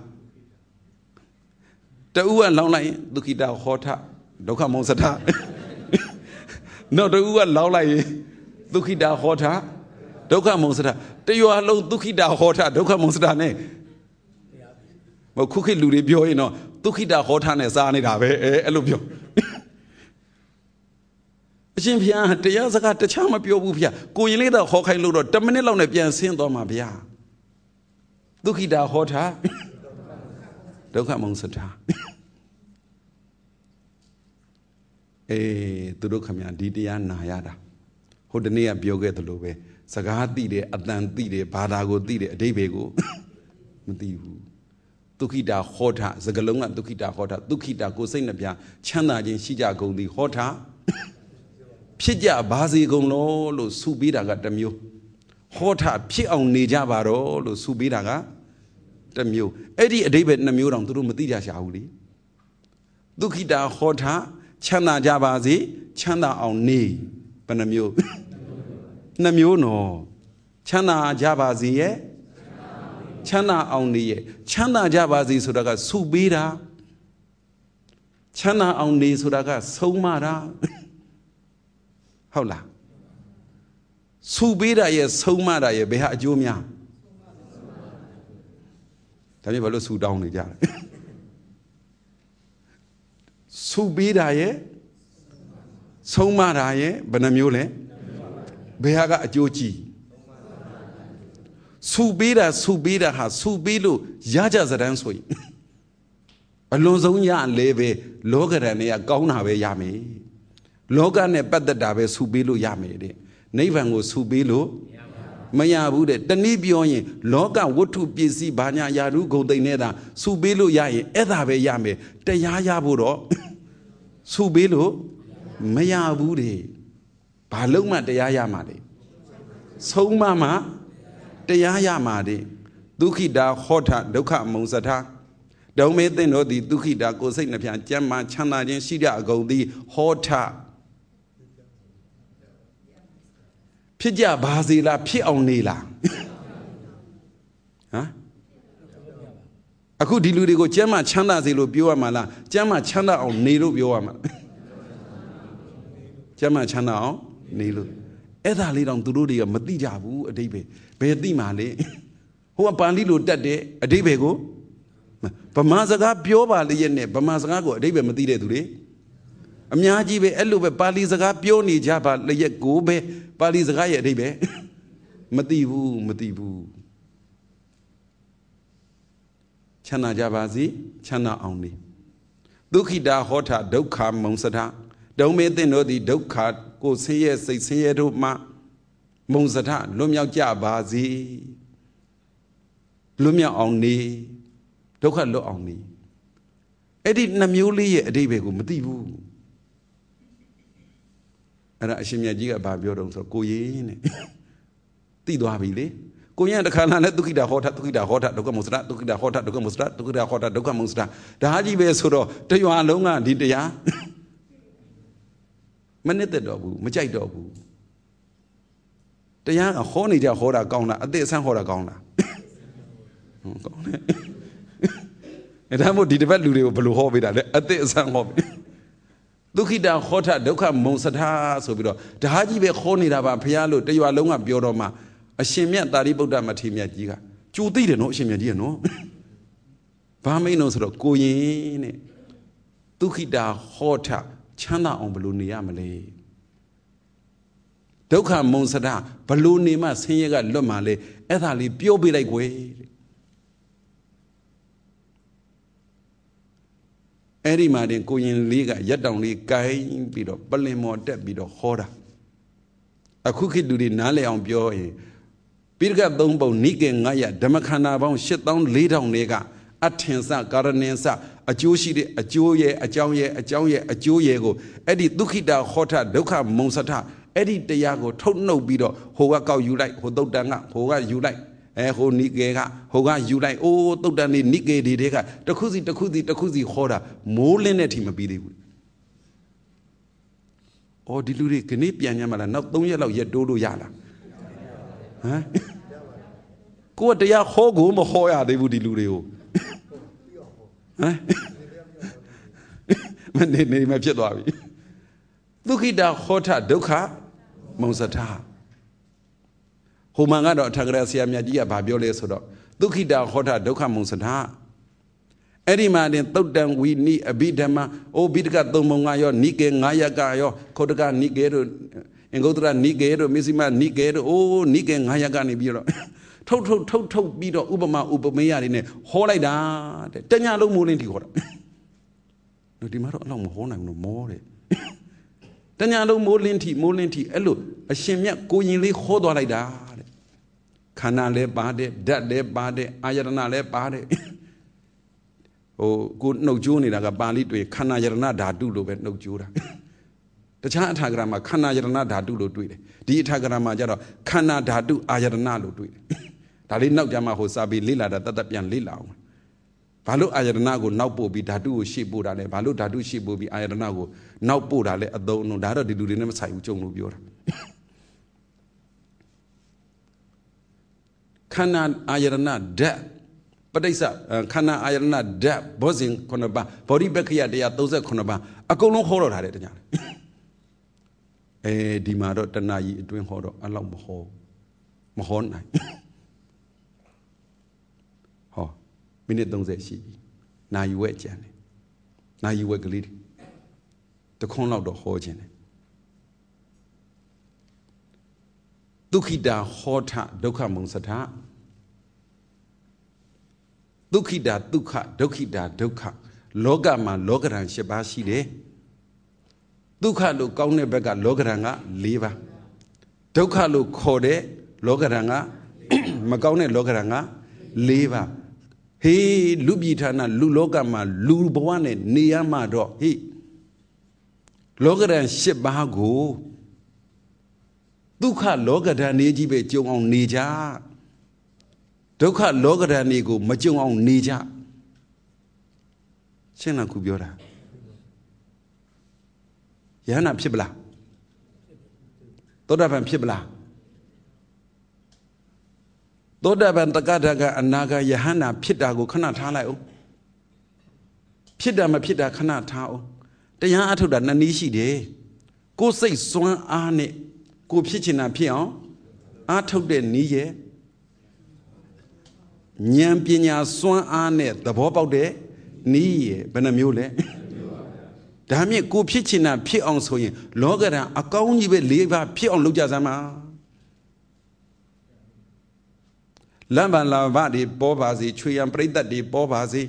The Ua Laulai, Dukida Hota, Doka Monsata. No, the Ua Laulai, Dukida Hota, Doka Monsata. The you are low Dukida Hota, Doka Monsatane. But cookie Ludibio, you know, Dukida Hotane Sanida, Elubio. Chimpia, the Yazaka, the charm of your Wupia, going later, Hokai Ludo, Dominil on the Pian Saint Domabia. Dukida Hota, Doka Monsata. Eh, Tudokamia, Didia Nayada. Hodenia Bioga the Lobe, Sagati de Atlanti de Padago de Debego. Dukida Hota, Zagalonga Dukida Hota, Dukida Gosinabia, Chana in Shija go the Hota. Pija Bazi Gono, Lo Subiraga Damu. Hota, Pi on Nijabaro, Lo Subiraga Damu. Eddie David Namu on Turumatia Shauli. Dukida Hota, Chana Jabazi, Chana on Ni, Panamu. Namu no. Chana Jabazi, Chana on Ni, Chana Jabazi Sudaga Subira. Chana on Ni Sudaga Somara. Hola. Subira ye Somara ye Beha Jumia. Tell me about Su down the jar. Subira ye Somara ye Banamule Behaga Joji. Subira subira ha subilu yaja zaran soi. Alonso ya leve logarane ya gaunave yami. Logane padadabe subilu yami de. Nevango subilu Maya Bude, Danibioye, Loga, Wutu Pisi, Banya Yaru, Goldeneda, Subilu Yaye, Edabe Yame, Tayaya Buro, Subilu, Maya Bude, Paloma Tayaya Made, So Mama, Tayaya Made, Dukida Hota, Doka Monsata, don't make the no the Dukida go say Napian, Jama, Chana, and Shida go the Hota. Pija Bazila, Pionila. Huh? I could delude go Jama Chanda Zilo Buamala, Jama Chanda on Nilu Buama. Jama Chanda on Nilu. Eda lead on Durudi, a Madijabu, a debe, Bedi Male. Who a Palilu that day, a debego? Pamazaga Pioba Liene, Pamazago, a debe Madide today. Amyajibe Elube Palizaga Pioni Jaba, Leye Gobe. Palizagaya debe Mativu, Mativu Chana Jabazi, Chana only. Dukida Hota, Doka Monsata. Don't make the no the Doka, go say yes, say say to ma Monsata, Lumia Jabazi Lumia only, Doka lo only. Edit Namuli, a debego, Mativu. I should be a giga babio, so go in. Tidoabile. Go in the Kalana, Tukida Hota, Tukida Hota, Dokamusra, Tukida Hota, Dokamusra, Tukida Hota, Dokamusra. The Haji Vesuro, to you are longer, did they are? Manette dobu, Majai dobu. The young Honija Hora Gona, a day San Hora Gona. And I would develop Ludo Blue Hobby at the San Hobby. Dukida Hota, Doka Monsata, so below. The Haji be Honida Pialo, you are longer Bioroma. A Shemia Daribuda Matimia Giga. You didn't know Shemia, dear, no? Pamino sort of go in. Dukida Hota, Chana on Ballooniamale. Doka Monsata, Balloonima, Senga Lomale, Ethali, Piobi like way. Every man in Koyin Liga, yet only Guy Bido, Ballimore, Deb Bido, Hora. A cookie do the Nale on Bioe. Pirga Dombo, Nike, Naya, Damakana, Bon, shit down, lay down, nega, Atensa, Gardenensa, a Jewshi, a Jewye, a Jawye, a Jawye, a Jewego, Eddie Dukida, Hota, Doka, Monsata, Eddie Diago, told no Bido, Hoga you like, Hodo Danga, Hoga you like. Eh, ho Nigega, Hoga, you like, oh, Dodani, Nige, Dega, the Kuzi, the Kuzi, the Kuzi, Hora, more than at him a biddy. Or deluded Kanipian Yamala, not don't yellow yet Dodo Yala. Huh? Go at the Ya Hogo, Mohoya, they would delude you. Huh? When they name a Piedwabi. Look at the Hota, Doka, Monsata. Humanga Tagracia Magia Babiole Sodo. Dukida Hota Doka Monsata. Any man in Todan we need a bidama, O Bidga Domongayo, Nike, Nayagayo, Kodaga Nigero, and Godra Nigero, Missima Nigero, O Nike, Nayagani Biro. Total, total Bido Ubama Ubamea in a Holida, Tanyalo Mulinti Hora. No, Dimaro long Hona no more. Tanyalo Molinti, Molinti, Elo, a Shemia going li Hodorida. Canale bade, that de bade, Ayaranale bade. Oh, good no Juni like a bali to a Canayarana dadulo, but no Jura. The Chatagrama, Canayarana dadulo do it. The Itagrama Jaro, Cana dadu Ayaranalo do it. That is not Jama Hosabi Lila, that Tapian Lila. Balu Ayaranago, now Bobi dadu, Shibura, Balu dadu, Shibubi Ayaranago, now Pura, a don't know that they do the name of Sayuchong Bura. Kana Ayarana da, but they said, Kana Ayarana da, buzzing Conaba, Body Bekia, they are those at Conaba. A colon horror had it. Eh, Dimaro, Tanai, doing horror, along Maho, Mahon. Oh, minute don't say she. Now you wait, Jenny. Now you wake lead. The corner of the whole Jenny. Dukida Hota, Doka Monsata. ဒုက္ခိတာဒုက္ခဒုက္ခိတာဒုက္ခလောကမှာလောကဓာတ်၈ပါးရှိတယ်ဒုက္ခလို့ကောင်းတဲ့ဘက်ကလောကဓာတ်က၄ပါးဒုက္ခလို့ခေါ်တဲ့လောကဓာတ်ကမကောင်းတဲ့လောကဓာတ်က၄ပါးဟေးလူပြည်ဌာနလူလောကမှာလူဘဝနဲ့နေရမှာတော့ဟေးလောကဓာတ်၈ပါးကိုဒုက္ခလောကဓာတ်နေကြီးပဲကြုံအောင်နေကြဒုက္ခလောကဓာတ်တွေကိုမကြုံအောင်နေကြရှင်းလားခုပြောတာယဟနာဖြစ်ပလားသောတာပန်ဖြစ်ပလားသောတာပန်တက္ကဋကအနာဂယဟနာဖြစ်တာကိုခဏထားလိုက်အောင်ဖြစ်တာမဖြစ်တာခဏထားအောင်တရားအထုတ်တာနှစ်နည်းရှိတယ်ကိုယ်စိတ်စွမ်းအားနဲ့ကိုဖြစ်ချင်တာဖြစ်အောင်အားထုတ်တဲ့နည်းရဲ့ဉာဏ်ပညာစွမ်းအားနဲ့သဘောပေါက်တဲ့နည်းရဲ့ဘယ်နှမျိုးလဲဒါမြင့်ကိုဖြစ်ချင်တာဖြစ်အောင်ဆိုရင်လောကဓာတ်အကောင်းကြီးပဲ၄ပါးဖြစ်အောင်လုပ်ကြစမ်းပါလမ်းပန်လာဘတွေပေါ်ပါစေချွေရန်ပြိတ္တတွေပေါ်ပါစေ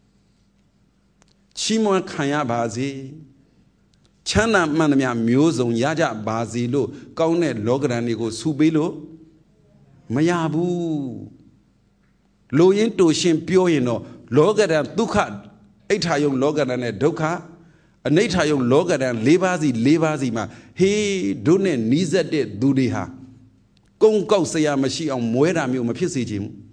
ချီးမွမ်းခံရပါစေချမ်းသာမှန်သမျှမျိုးစုံရကြပါစေလို့ကောင်းတဲ့လောကဓာတ်တွေကိုဆူပေးလို့မရဘူးလိုရင်းတူရှင်ပြောရင်တော့လောကဓာတ်ဒုက္ခအိဋ္ဌာယုံလောကဓာတ်နဲ့ဒုက္ခအနိဋ္ဌာယုံလောကဓာတ်၄ပါးစီ၄ပါးစီမှာဟေးတို့နဲ့နီးစပ်တဲ့သူတွေဟာကုန်းကောက်စရာမရှိအောင်မွဲတာမျိုးမဖြစ်စေချင်ဘူး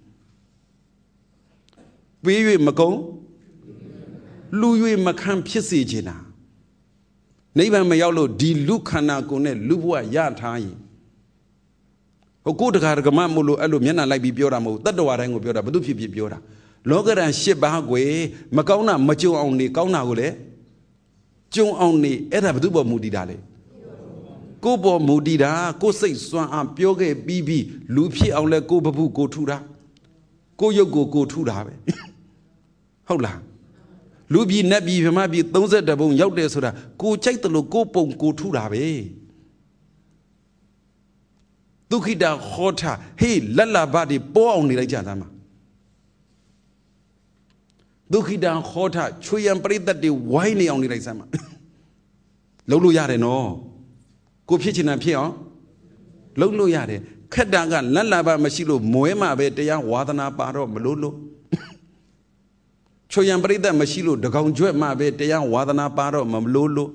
ပေး၍မကုန်းလူ၍မခံဖြစ်စေချင်တာနိဗ္ဗာန်မရောက်လို့ဒီလူခန္ဓာကိုယ်နဲ့လူဘဝရထားရင်ဟိုကိုယ်တကားတကမမို့လို့အဲ့လိုမျက်နှာလိုက်ပြီးပြောတာမဟုတ်တတ္တဝါတိုင်းကိုပြောတာဘု து ဖြစ်ဖြစ်ပြောတာလောကဓာတ်၈ပါးကိုမကောင်းတာမကြုံအောင်နေကောင်းတာကိုလည်းကြုံအောင်နေအဲ့ဒါဘု து ပေါ်မူတည်တာလေကိုယ်ပေါ်မူတည်တာကိုယ်စိတ်စွမ်းအားပြောခဲ့ပြီးပြီးလူဖြစ်အောင်လဲကိုယ်ဘဘူးကိုထူတာကိုယ်ရုပ်ကိုကိုထူတာပဲဟုတ်လားလူပြည်နတ်ပြည်ဗမာပြည်၃၁ဘုံရောက်တယ်ဆိုတာကိုကြိုက်တယ်လို့ကိုပုံကိုထူတာပဲဒုက္ခိတာဟောတာဟေးလက်လာဘတွေပေါ်အောင်နေလိုက်ကြသားမှာဒုက္ခိတာဟောတာချွေရန်ပရိသတ်တွေဝိုင်းနေအောင်နေလိုက်စမ်းမှာလုံးလို့ရတယ်နော်ကိုဖြစ်ချင်တာဖြစ်အောင်လုံးလို့ရတယ်ခက်တာကလက်လာဘမရှိလို့မွဲမှာပဲတရားဝါသနာပါတော့မလို့လို့ချွေရန်ပရိသတ်မရှိလို့တကောင်ကျွဲ့မှာပဲတရားဝါသနာပါတော့မလို့လို့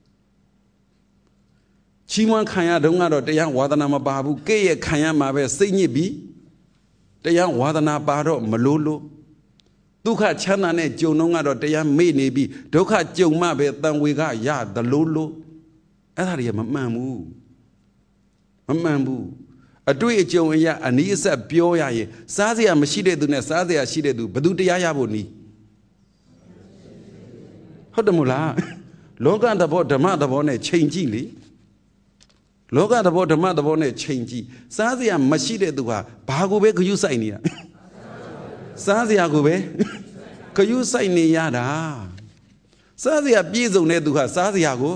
ချီးမွမ်းခံရတုန်းကတော့တရားဝါသနာမပါဘူးကဲ့ရဲ့ခံရမှာပဲစိတ်ညစ်ပြီးတရားဝါသနာပါတော့မလို့လို့ဒုက္ခချမ်းသာနဲ့ကြုံတော့ကတော့တရားမေ့နေပြီးဒုက္ခကြုံမှပဲတန်ဝေကရသလိုလို့အဲ့ဒါတွေကမမှန်ဘူးမမှန်ဘူးအတွေ့အကြုံအရာအနည်းအဆက်ပြောရရင်စားစရာမရှိတဲ့သူနဲ့စားစရာရှိတဲ့သူဘယ်သူတရားရဖို့နီးဟုတ်တယ်မို့လားလောကသဘောဓမ္မသဘောနဲ့ချိန်ကြည့်လေလောကသဘောဓမ္မသဘောနဲ့ချိန်ကြည့်စားစရာမရှိတဲ့သူဟာဘာကိုပဲခရုစိုက်နေတာစားစရာကိုပဲခရုစိုက်နေရတာစားစရာပြည့်စုံတဲ့သူဟာစားစရာကို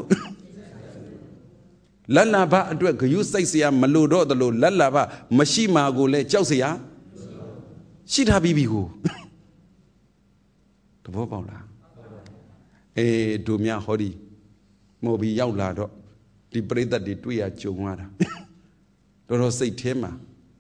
လက်လာဘအတွက်ခရုစိုက်စရာမလိုတော့တယ်လို့လက်လာဘမရှိမှာကိုလည်းကြောက်စရာရှိထားပြီးပြီကိုတဘောပေါက်လားအေးတို့များဟောဒီမော်ဘီရောက်လာတော့ဒီပရိသတ်တွေတွေ့ရကြုံရတာတော်တော်စိတ်ထဲမှာ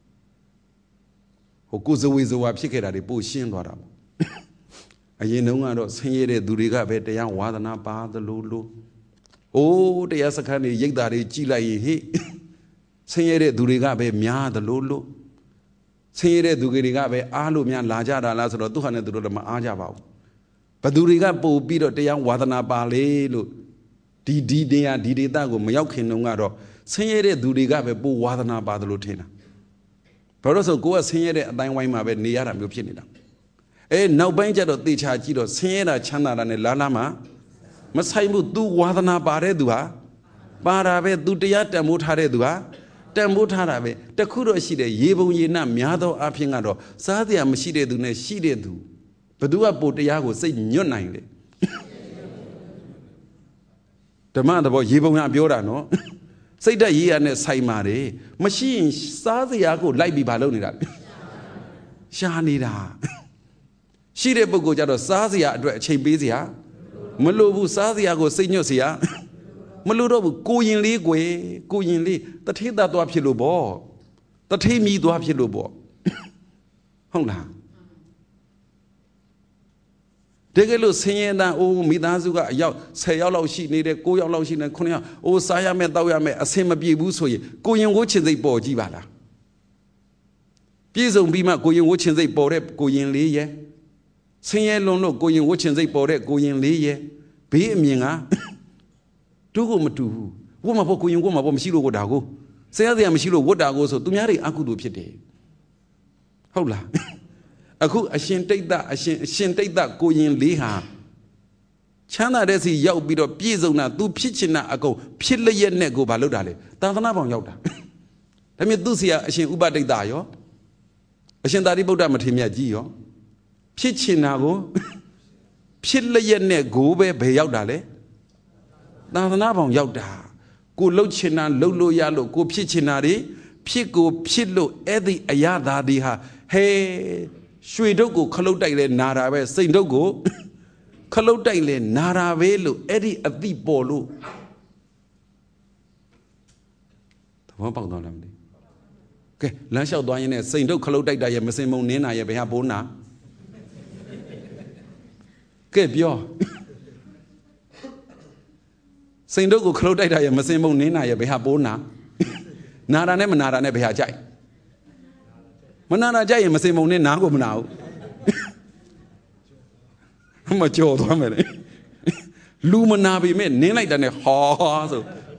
ဟိုကိုဇဝေဇဝါဖြစ်ခဲ့တာတွေပို့ရှင်းသွားတာပေါ့အရင်တုန်းကတော့ဆင်းရဲတဲ့သူတွေကပဲတရားဝါသနာပါသလိုလိုအိုးတရားစခန်းတွေရိတ်တာတွေကြည်လိုက်ရင်ဟိဆင်းရဲတဲ့သူတွေကပဲများသလိုလိုဆင်းရဲတဲ့သူတွေကပဲအားလို့များလာကြတာလားဆိုတော့သူဟာနဲ့သူတို့လည်းမအားကြပါဘူးဘသူတွေကပို့ပြီးတော့တရားဝါသနာပါလေလို့ဒီဒီတရားဒီဒေတာကိုမရောက်ခင်တုန်းကတော့ဆင်းရဲတဲ့သူတွေကပဲပို့ဝါသနာပါတယ်လို့ထင်တာဘာလို့ဆိုကိုကဆင်းရဲတဲ့အတိုင်းဝိုင်းမှာပဲနေရတာမျိုးဖြစ်နေတာအဲနောက်ပိုင်းကျတော့တေချာကြည့်တော့ဆင်းရဲတာချမ်းသာတာနဲ့လာလာမှာမဆိုင်ဘူး तू ဝါသနာပါတဲ့သူဟာပါတာပဲ तू တရားတန်ဖိုးထားတဲ့သူဟာတန်ဖိုးထားတာပဲတခုတော့ရှိတယ်ရေပုံရေနများသောအဖြစ်ကတော့စားစရာမရှိတဲ့သူနဲ့ရှိတဲ့သူဘယ်သူကပို့တရားကိုစိတ်ညွတ်နိုင်လဲဓမ္မသဘောရေပုံရပြောတာနော်စိတ်ဓာတ်ရေးရနဲ့ဆိုင်ပါတယ်မရှိရင်စားစရာကိုလိုက်ပြီးဘာလုပ်နေတာလဲရှာနေတာရှိတဲ့ပုဂ္ဂိုလ်ကြတော့စားစရာအတွက်အချိန်ပေးစရာမလိုဘူးစားစရာကိုစိတ်ညွတ်စရာမလိုတော့ဘူးကိုရင်လေးကွယ်ကိုရင်လေးတထေးသားသွားဖြစ်လို့ပေါ့တထေးမြည်သွားဖြစ်လို့ပေါ့ဟုတ်လားတကယ်လို့ဆင်းရဲသားအိုးမိသားစုကအယောက်ဆယ်ယောက်လောက်ရှိနေတယ်ကိုးယောက်လောက်ရှိနေခုနှစ်ယောက်အိုးစားရမယ်တောက်ရမယ်အဆင်မပြေဘူးဆိုရင်ကိုရင်ဝှချင်စိတ်ပေါ်ကြည့်ပါလားပြည့်စုံပြီးမှကိုရင်ဝှချင်စိတ်ပေါ်တဲ့ကိုရင်လေးရဲ့ဆင်းရဲလွန်လို့ကိုရင်ဝှချင်စိတ်ပေါ်တဲ့ကိုရင်လေးရဲ့ဘေးအမြင်ကတူကိုမတူဘူးဝတ်မှာပေါ့ကိုရင်ဝတ်မှာပေါ့မရှိလို့ဝတ်တာကိုဆရာဆရာမရှိလို့ဝတ်တာကိုဆိုသူများတွေအကုသိုလ်ဖြစ်တယ်ဟုတ်လားအခုအရှင်တိတ်တအရှင်အရှင်တိတ်တကိုရင်လေးဟာချမ်းသာတဲ့စီရောက်ပြီးတော့ပြည့်စုံတာသူဖြစ်ချင်တာအကုန်ဖြစ်လျက်နဲ့ကိုဘာလုပ်တာလဲသာသနာပေါင်းရောက်တာဒါမြင်သူစီကအရှင်ဥပတိတ်တရောအရှင်သာရိပုတ္တမထေရမြတ်ကြီးရောဖြစ်ချင်တာကိုဖြစ်လျက်နဲ့ကိုပဲဘယ်ရောက်တာလဲသာသနာပေါင်းရောက်တာကိုလှုပ်ချင်တာလှုပ်လို့ရလို့ကိုဖြစ်ချင်တာတွေဖြစ်ကိုဖြစ်လို့အဲ့ဒီအရာသာဒီဟာဟဲရွှေတုပ်ကိုခလုတ်တိုက်လဲနာတာပဲစိန်တုပ်ကိုခလုတ်တိုက်လဲနာတာပဲလို့အဲ့ဒီအတိပေါ်လို့သဘောပေါက်တော့လားမသိကဲလမ်းလျှောက်သွားရင်လည်းစိန်တုပ်ခလုတ်တိုက်တာရဲ့မစင်မုံနင်းတာရဲ့ဘယ်ဟာဘိုးနာကဲပြောစိန်တုပ်ကိုခလုတ်တိုက်တာရဲ့မစင်မုံနင်းတာရဲ့ဘယ်ဟာဘိုးနာနာတာနဲ့မနာတာနဲ့ဘယ်ဟာကြိုက်မနာတာကြိုက်ရင်မစင်မုံနဲ့နားကိုမနာဘူးမကြော်သွားမယ်လေလူမနာပေမဲ့နင်းလိုက်တာနဲ့ဟောဆို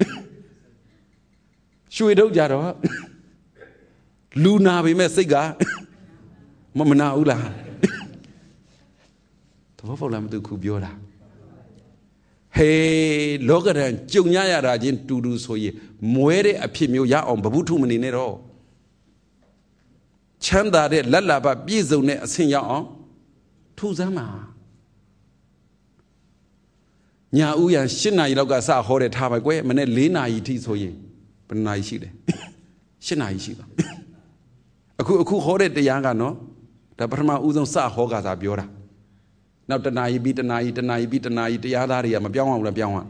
ရွှေတုပ်ကြတော့လူနာပေမဲ့စိတ်ကမမနာဘူးလားသဘောပေါက်လားမသိခုပြောတာဟေးလောကဓာတ်ကြုံရရတာချင်းတူတူဆိုရင်မွဲတဲ့အဖြစ်မျိုးရအောင်ဘဘုထုမနေနဲ့တော့ချမ်းသာတဲ့လက်လာပပြည့်စုံတဲ့အဆင့်ရောက်အောင်ထူစမ်းပါညာဦးရန်၈နာရီလောက်ကစဟောတယ်ထားပါကွယ်မနေ့၄နာရီထိဆိုရင်ဘယ်နာရီရှိလဲ၈နာရီရှိပါအခုအခုဟောတဲ့တရားကနော်ဒါပထမဦးဆုံးစဟောကစားပြောတာနောက်တနာရီပြီးတနာရီတနာရီပြီးတနာရီတရားသားတွေကမပြောင်းအောင်လည်းပြောင်းအောင်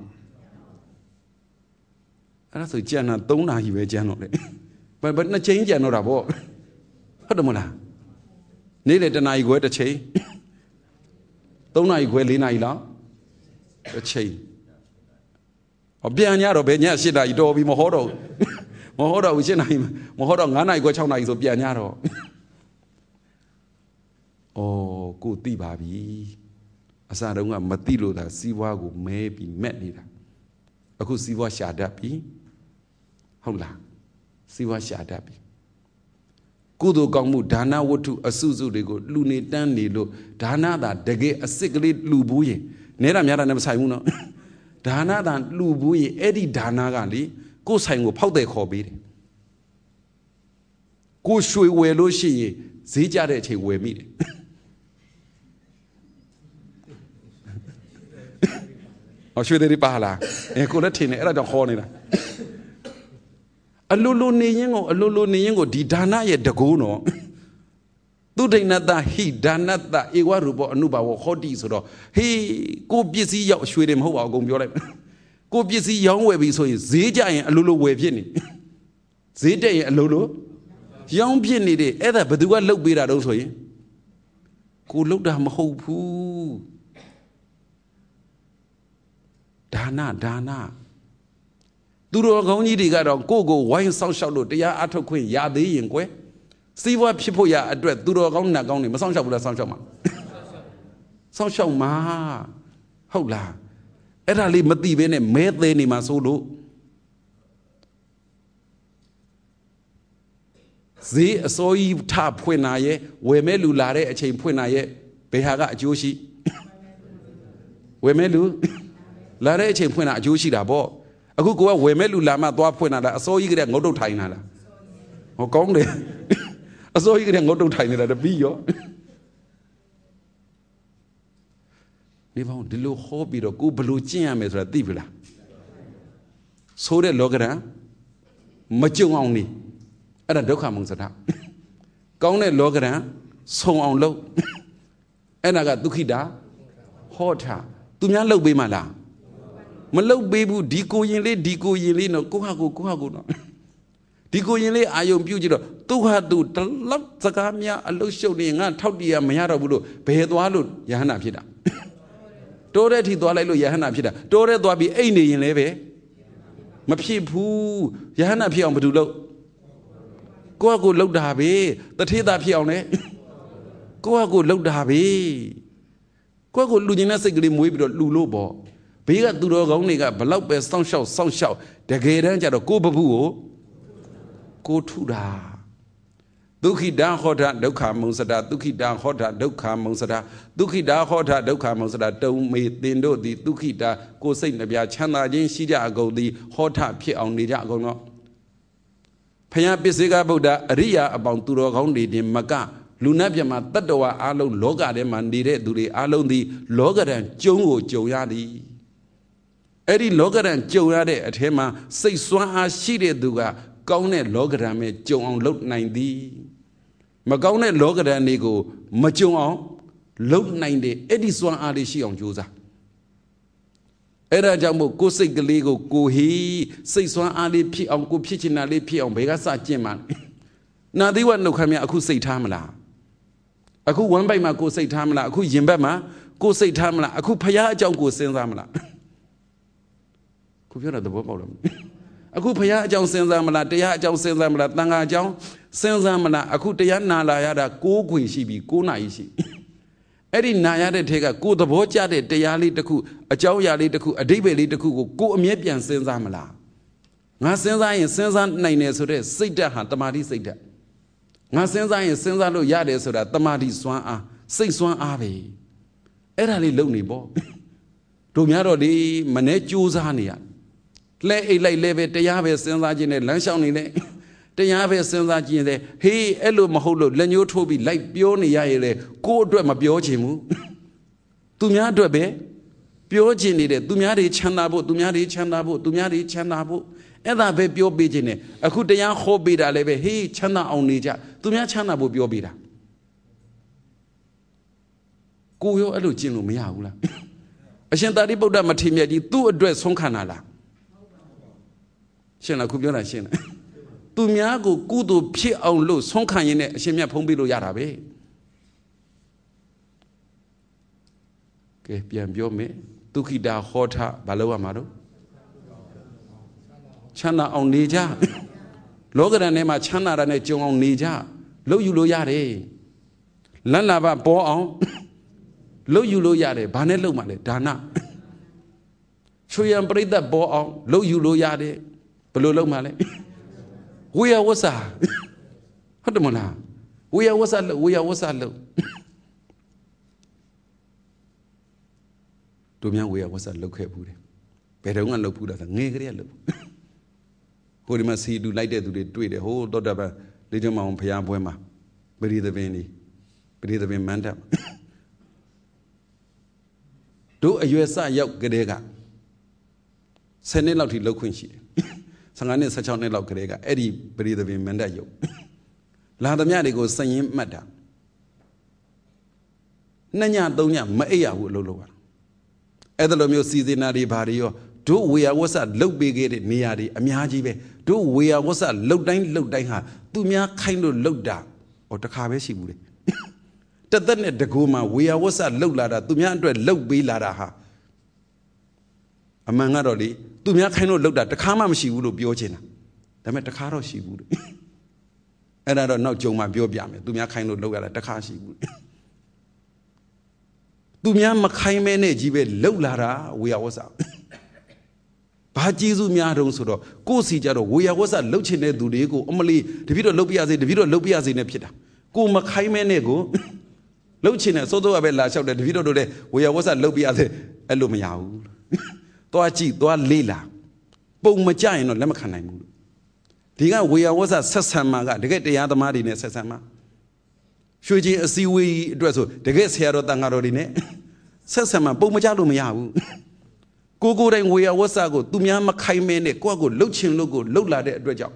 အဲ့ဒါဆိုကြံတာ၃နာရီပဲကြံတော့လေဘယ်ဘယ်နှစ်ချိန်ကြံတော့တာပေါ့ဟုတ်တယ်မလားနေ့လေတနာရီခွဲတစ်ချိန်၃နာရီခွဲ၄နာရီလောက်တစ်ချိန်ဟောပြန်ညတော့ဘယ်ည၈နာရီတော်ပြီမဟောတော့မဟောတော့ဘူး၈နာရီမဟောတော့၅နာရီခွဲ၆နာရီဆိုပြန်ညတော့ဩကိုသိပါပြီအစတုန်းကမသိလို့သာစီးပွားကိုမဲပြီးမက်နေတာအခုစီးပွားရှာတတ်ပြီဟုတ်လားစီးပွားရှာတတ်ပြီကုသိုလ်ကောင်းမှုဒါနဝတ္ထုအစုစုတွေကိုလှူနေတန်းနေလို့ဒါနသာတကယ်အစစ်ကလေးလှူဘူးရင်နဲတာများတာနဲ့မဆိုင်ဘူးနော်ဒါနသာလှူဘူးရင်အဲ့ဒီဒါနကလေကိုယ်ဆိုင်ကိုဖောက်တဲ့ခေါ်ပေးတယ်ကိုရွှေဝယ်လို့ရှိရင်ဈေးကြတဲ့အချိန်ဝယ်မိတယ်ဟောရွှေတွေပါလားအဲကိုလည်းထင်တယ်အဲ့ဒါကြောင့်ခေါ်နေတာအလိုလိုနေရင်ကိုအလိုလိုနေရင်ကိုဒီဒါနရဲ့တကူနော်သူဒိဏတဟိဒါနတဧဝရူပအနုဘာဝဟောတိဆိုတော့ဟေးကိုပစ္စည်းရောက်ရွှေတွေမဟုတ်ပါဘူးအကုန်ပြောလိုက်ကိုပစ္စည်းရောင်းဝယ်ပြီဆိုရင်ဈေးကြရင်အလိုလိုဝယ်ဖြစ်နေဈေးတက်ရင်အလိုလိုရောင်းဖြစ်နေတယ်အဲ့ဒါဘယ်သူကလှုပ်ပေးတာတော့ဆိုရင်ကိုလှုပ်တာမဟုတ်ဘူးဒါနဒါနသူတော်ကောင်းကြီးတွေကတော့ကိုယ့်ကိုဝိုင်းဆောက်ရှောက်လို့တရားအထုတ်ခွင့်ရသေးရင်ကွယ်စီးပွားဖြစ်ဖို့ရအတွက်သူတော်ကောင်းနတ်ကောင်းတွေမဆောက်ရှောက်ဘူးလားဆောက်ရှောက်မှာဆောက်ရှောက်မှာဟုတ်လားအဲ့ဒါလေးမသိဘဲနဲ့မဲသေးနေမှာဆိုလို့ဈေးအစိုးရထဖွင့်လာရဲ့ဝယ်မဲ့လူလာတဲ့အချိန်ဖွင့်လာရဲ့ဘယ်ဟာကအကျိုးရှိဝယ်မဲ့လူလာတဲ့အချိန်ဖွင့်တာအကျိုးရှိတာပေါ့အခုကိုကဝယ်မဲ့လူလာမှသွားဖွင့်လာတာအစိုးရကတည်းကငုတ်တုတ်ထိုင်လာလားဟောကောင်းတယ်အစိုးရကတည်းကငုတ်တုတ်ထိုင်နေတာတပီးရောဒီဘောင်ဒီလိုဟောပြီးတော့ကိုဘလို့ကျင့်ရမယ်ဆိုတာသိပြီလားဆိုးတဲ့လောကဓာတ်မကြုံအောင်နေအဲ့ဒါဒုက္ခမုံစထကောင်းတဲ့လောကဓာတ်ဆုံအောင်လုပ် Enaga Dukida Hota Tumia Lobe Mala Malo Bebu Diko Yinle Diko Yilino Kuhago Kuhago no Diko Yinle Ayom Pujiro Tuhadu Talap Zagamia Alusho Ninga Taudia Mayara Budo Behedwalu Yahana Pida Dore Tidwalo Yahana Pida Dore Dwabi Aini in Leve Mapipu Yahana Pion Budulo Go go look dabe, the tea that pione. Go go look dabe. Go go Lugina Sigrim with Lulubo. Bigger to the Goniga, below best song shout, song shout. The Gadan Jado go babu. Go to da. Duki down hotter, doka monsada, duki down hotter, doka monsada, duki down hotter, doka monsada, don't make the no the duki da go say Nabia Chana Jin Shija go the hotter pia on the Jagono. Paya Pisiga Buddha, Ria about Turo Hondi in Maga, Lunabiama, Tadawa, Alo, Loga, de Mandire, Duri, Alo, the Loga and Jongo Joyadi. Eddie Loga and Joyade at Hema, say Swaha Shide Duga, Gone Logarame, Jon Lot ninety. Magone Loga and Nego, Majon, Lot ninety, Eddie Swan Adishi on Josa. Era Jambo, go say the Lego, go he, say Swan Ali P on go pitching Ali P on Begasa Geman. Now they want to come here, I could say Tamala. I could one by my go say Tamala, I could Yimbama, go say Tamala, I could Paya Jam go send Zamala. Could you know the problem? I could Paya Jam send Zamala, Dea Jam send Zamala, Tanga Jam, send Zamala, I could Diana Layada, go Queen she be, go Naishi. Eddie Nayade take a good of Boja de Yali de Ku, a Jow Yali de Ku, a Debeli de Ku, go Miapian Senzamala. Nasenza in Senzan Nine so that sit there, Tamadi say that. Nasenza in Senzalo Yade so that Tamadi Swan ah, say Swan Ave. Erali lonely bo. Tomiaro de Manechuzania. Lay a lay leve, Tayave Senzajin, Lanshani. Tayave Senzajin, he, Elo Maholo, Lenyo Toby, like Bioni Yaile, go to my Biojimu. Tumia Dwebe, Biojini, Dumiari Chanabo, Dumiari Chanabo, Dumiari Chanabo, and I be Bio Bijine. I could the young hobby that leve, he Chana Onija, Dumia Chanabo Biobida. Go yo Elugino Miaula. I shan't that Iboda Matimia, do address from Canada. Shana Kubiona Shana. Tumiago Kudu P on low, Son Kayene, Shemia Pombilo Yarabe. Okay, Pian Biome, Tukida Hota, Baloa Mado Chana on Nija Logan and Emma Chana and a Jong on Nija, Low Yulo Yare Lanava Bo on Low Yulo Yare, Banelo Male, Dana Choyan Breda Bo on, Low Yulo Yare, Below Male. We are what's up? What the mona? We are what's up? We are what's up? To me, we are what's up? Look at Buddha. Better one look Buddha than Negri. Who must see do like that to do the whole dot of a little mount Piabuema. Believe the Veni. Believe the Vimanda. Do a U S I Yok Gadega. Send it out to Loquinci. Sangane such on a locrega, Eddie breathe of him and yo. La the Miadigo saying matter. Nanya donya, Maya would lower. Ethelomio sees in Nadi Bario, do we are was a low bigated Niadi, Amiajibe, do we are was a low dine low dine, do me a kind of low down, or the Kabeshi would. Then at the Guma, we are was a low ladder, do me under a low be ladder. Among other, to me, I cannot look at the Kama she would be Ojina. The Metacaro she would. And I don't know Joe my Biobiam, to me, I cannot look at the car she would. To me, I'm a Kaimene, Jibe, low ladder, we are was out. Pajizu Miadon Sodo, go see Jado, we are was a Lochine, do they go, only the video Lobias, the video Lobias in a pita. Go Makaimene go. Lochine, so though I will lash out the video today, we are was a Lobias, a Lumiao. Toachi, Toa Lila. Bong Majai, no Lemakanai. Diga, we are was a Sasama, to get the other Marine Sasama. Shuji, a seaweed dress, the guest here of Tangarine. Sasama, Bong Majadu Miao. Go go and we are was a go, Dumiama Kaimene, go go, Luchin logo, Lola de Dredja.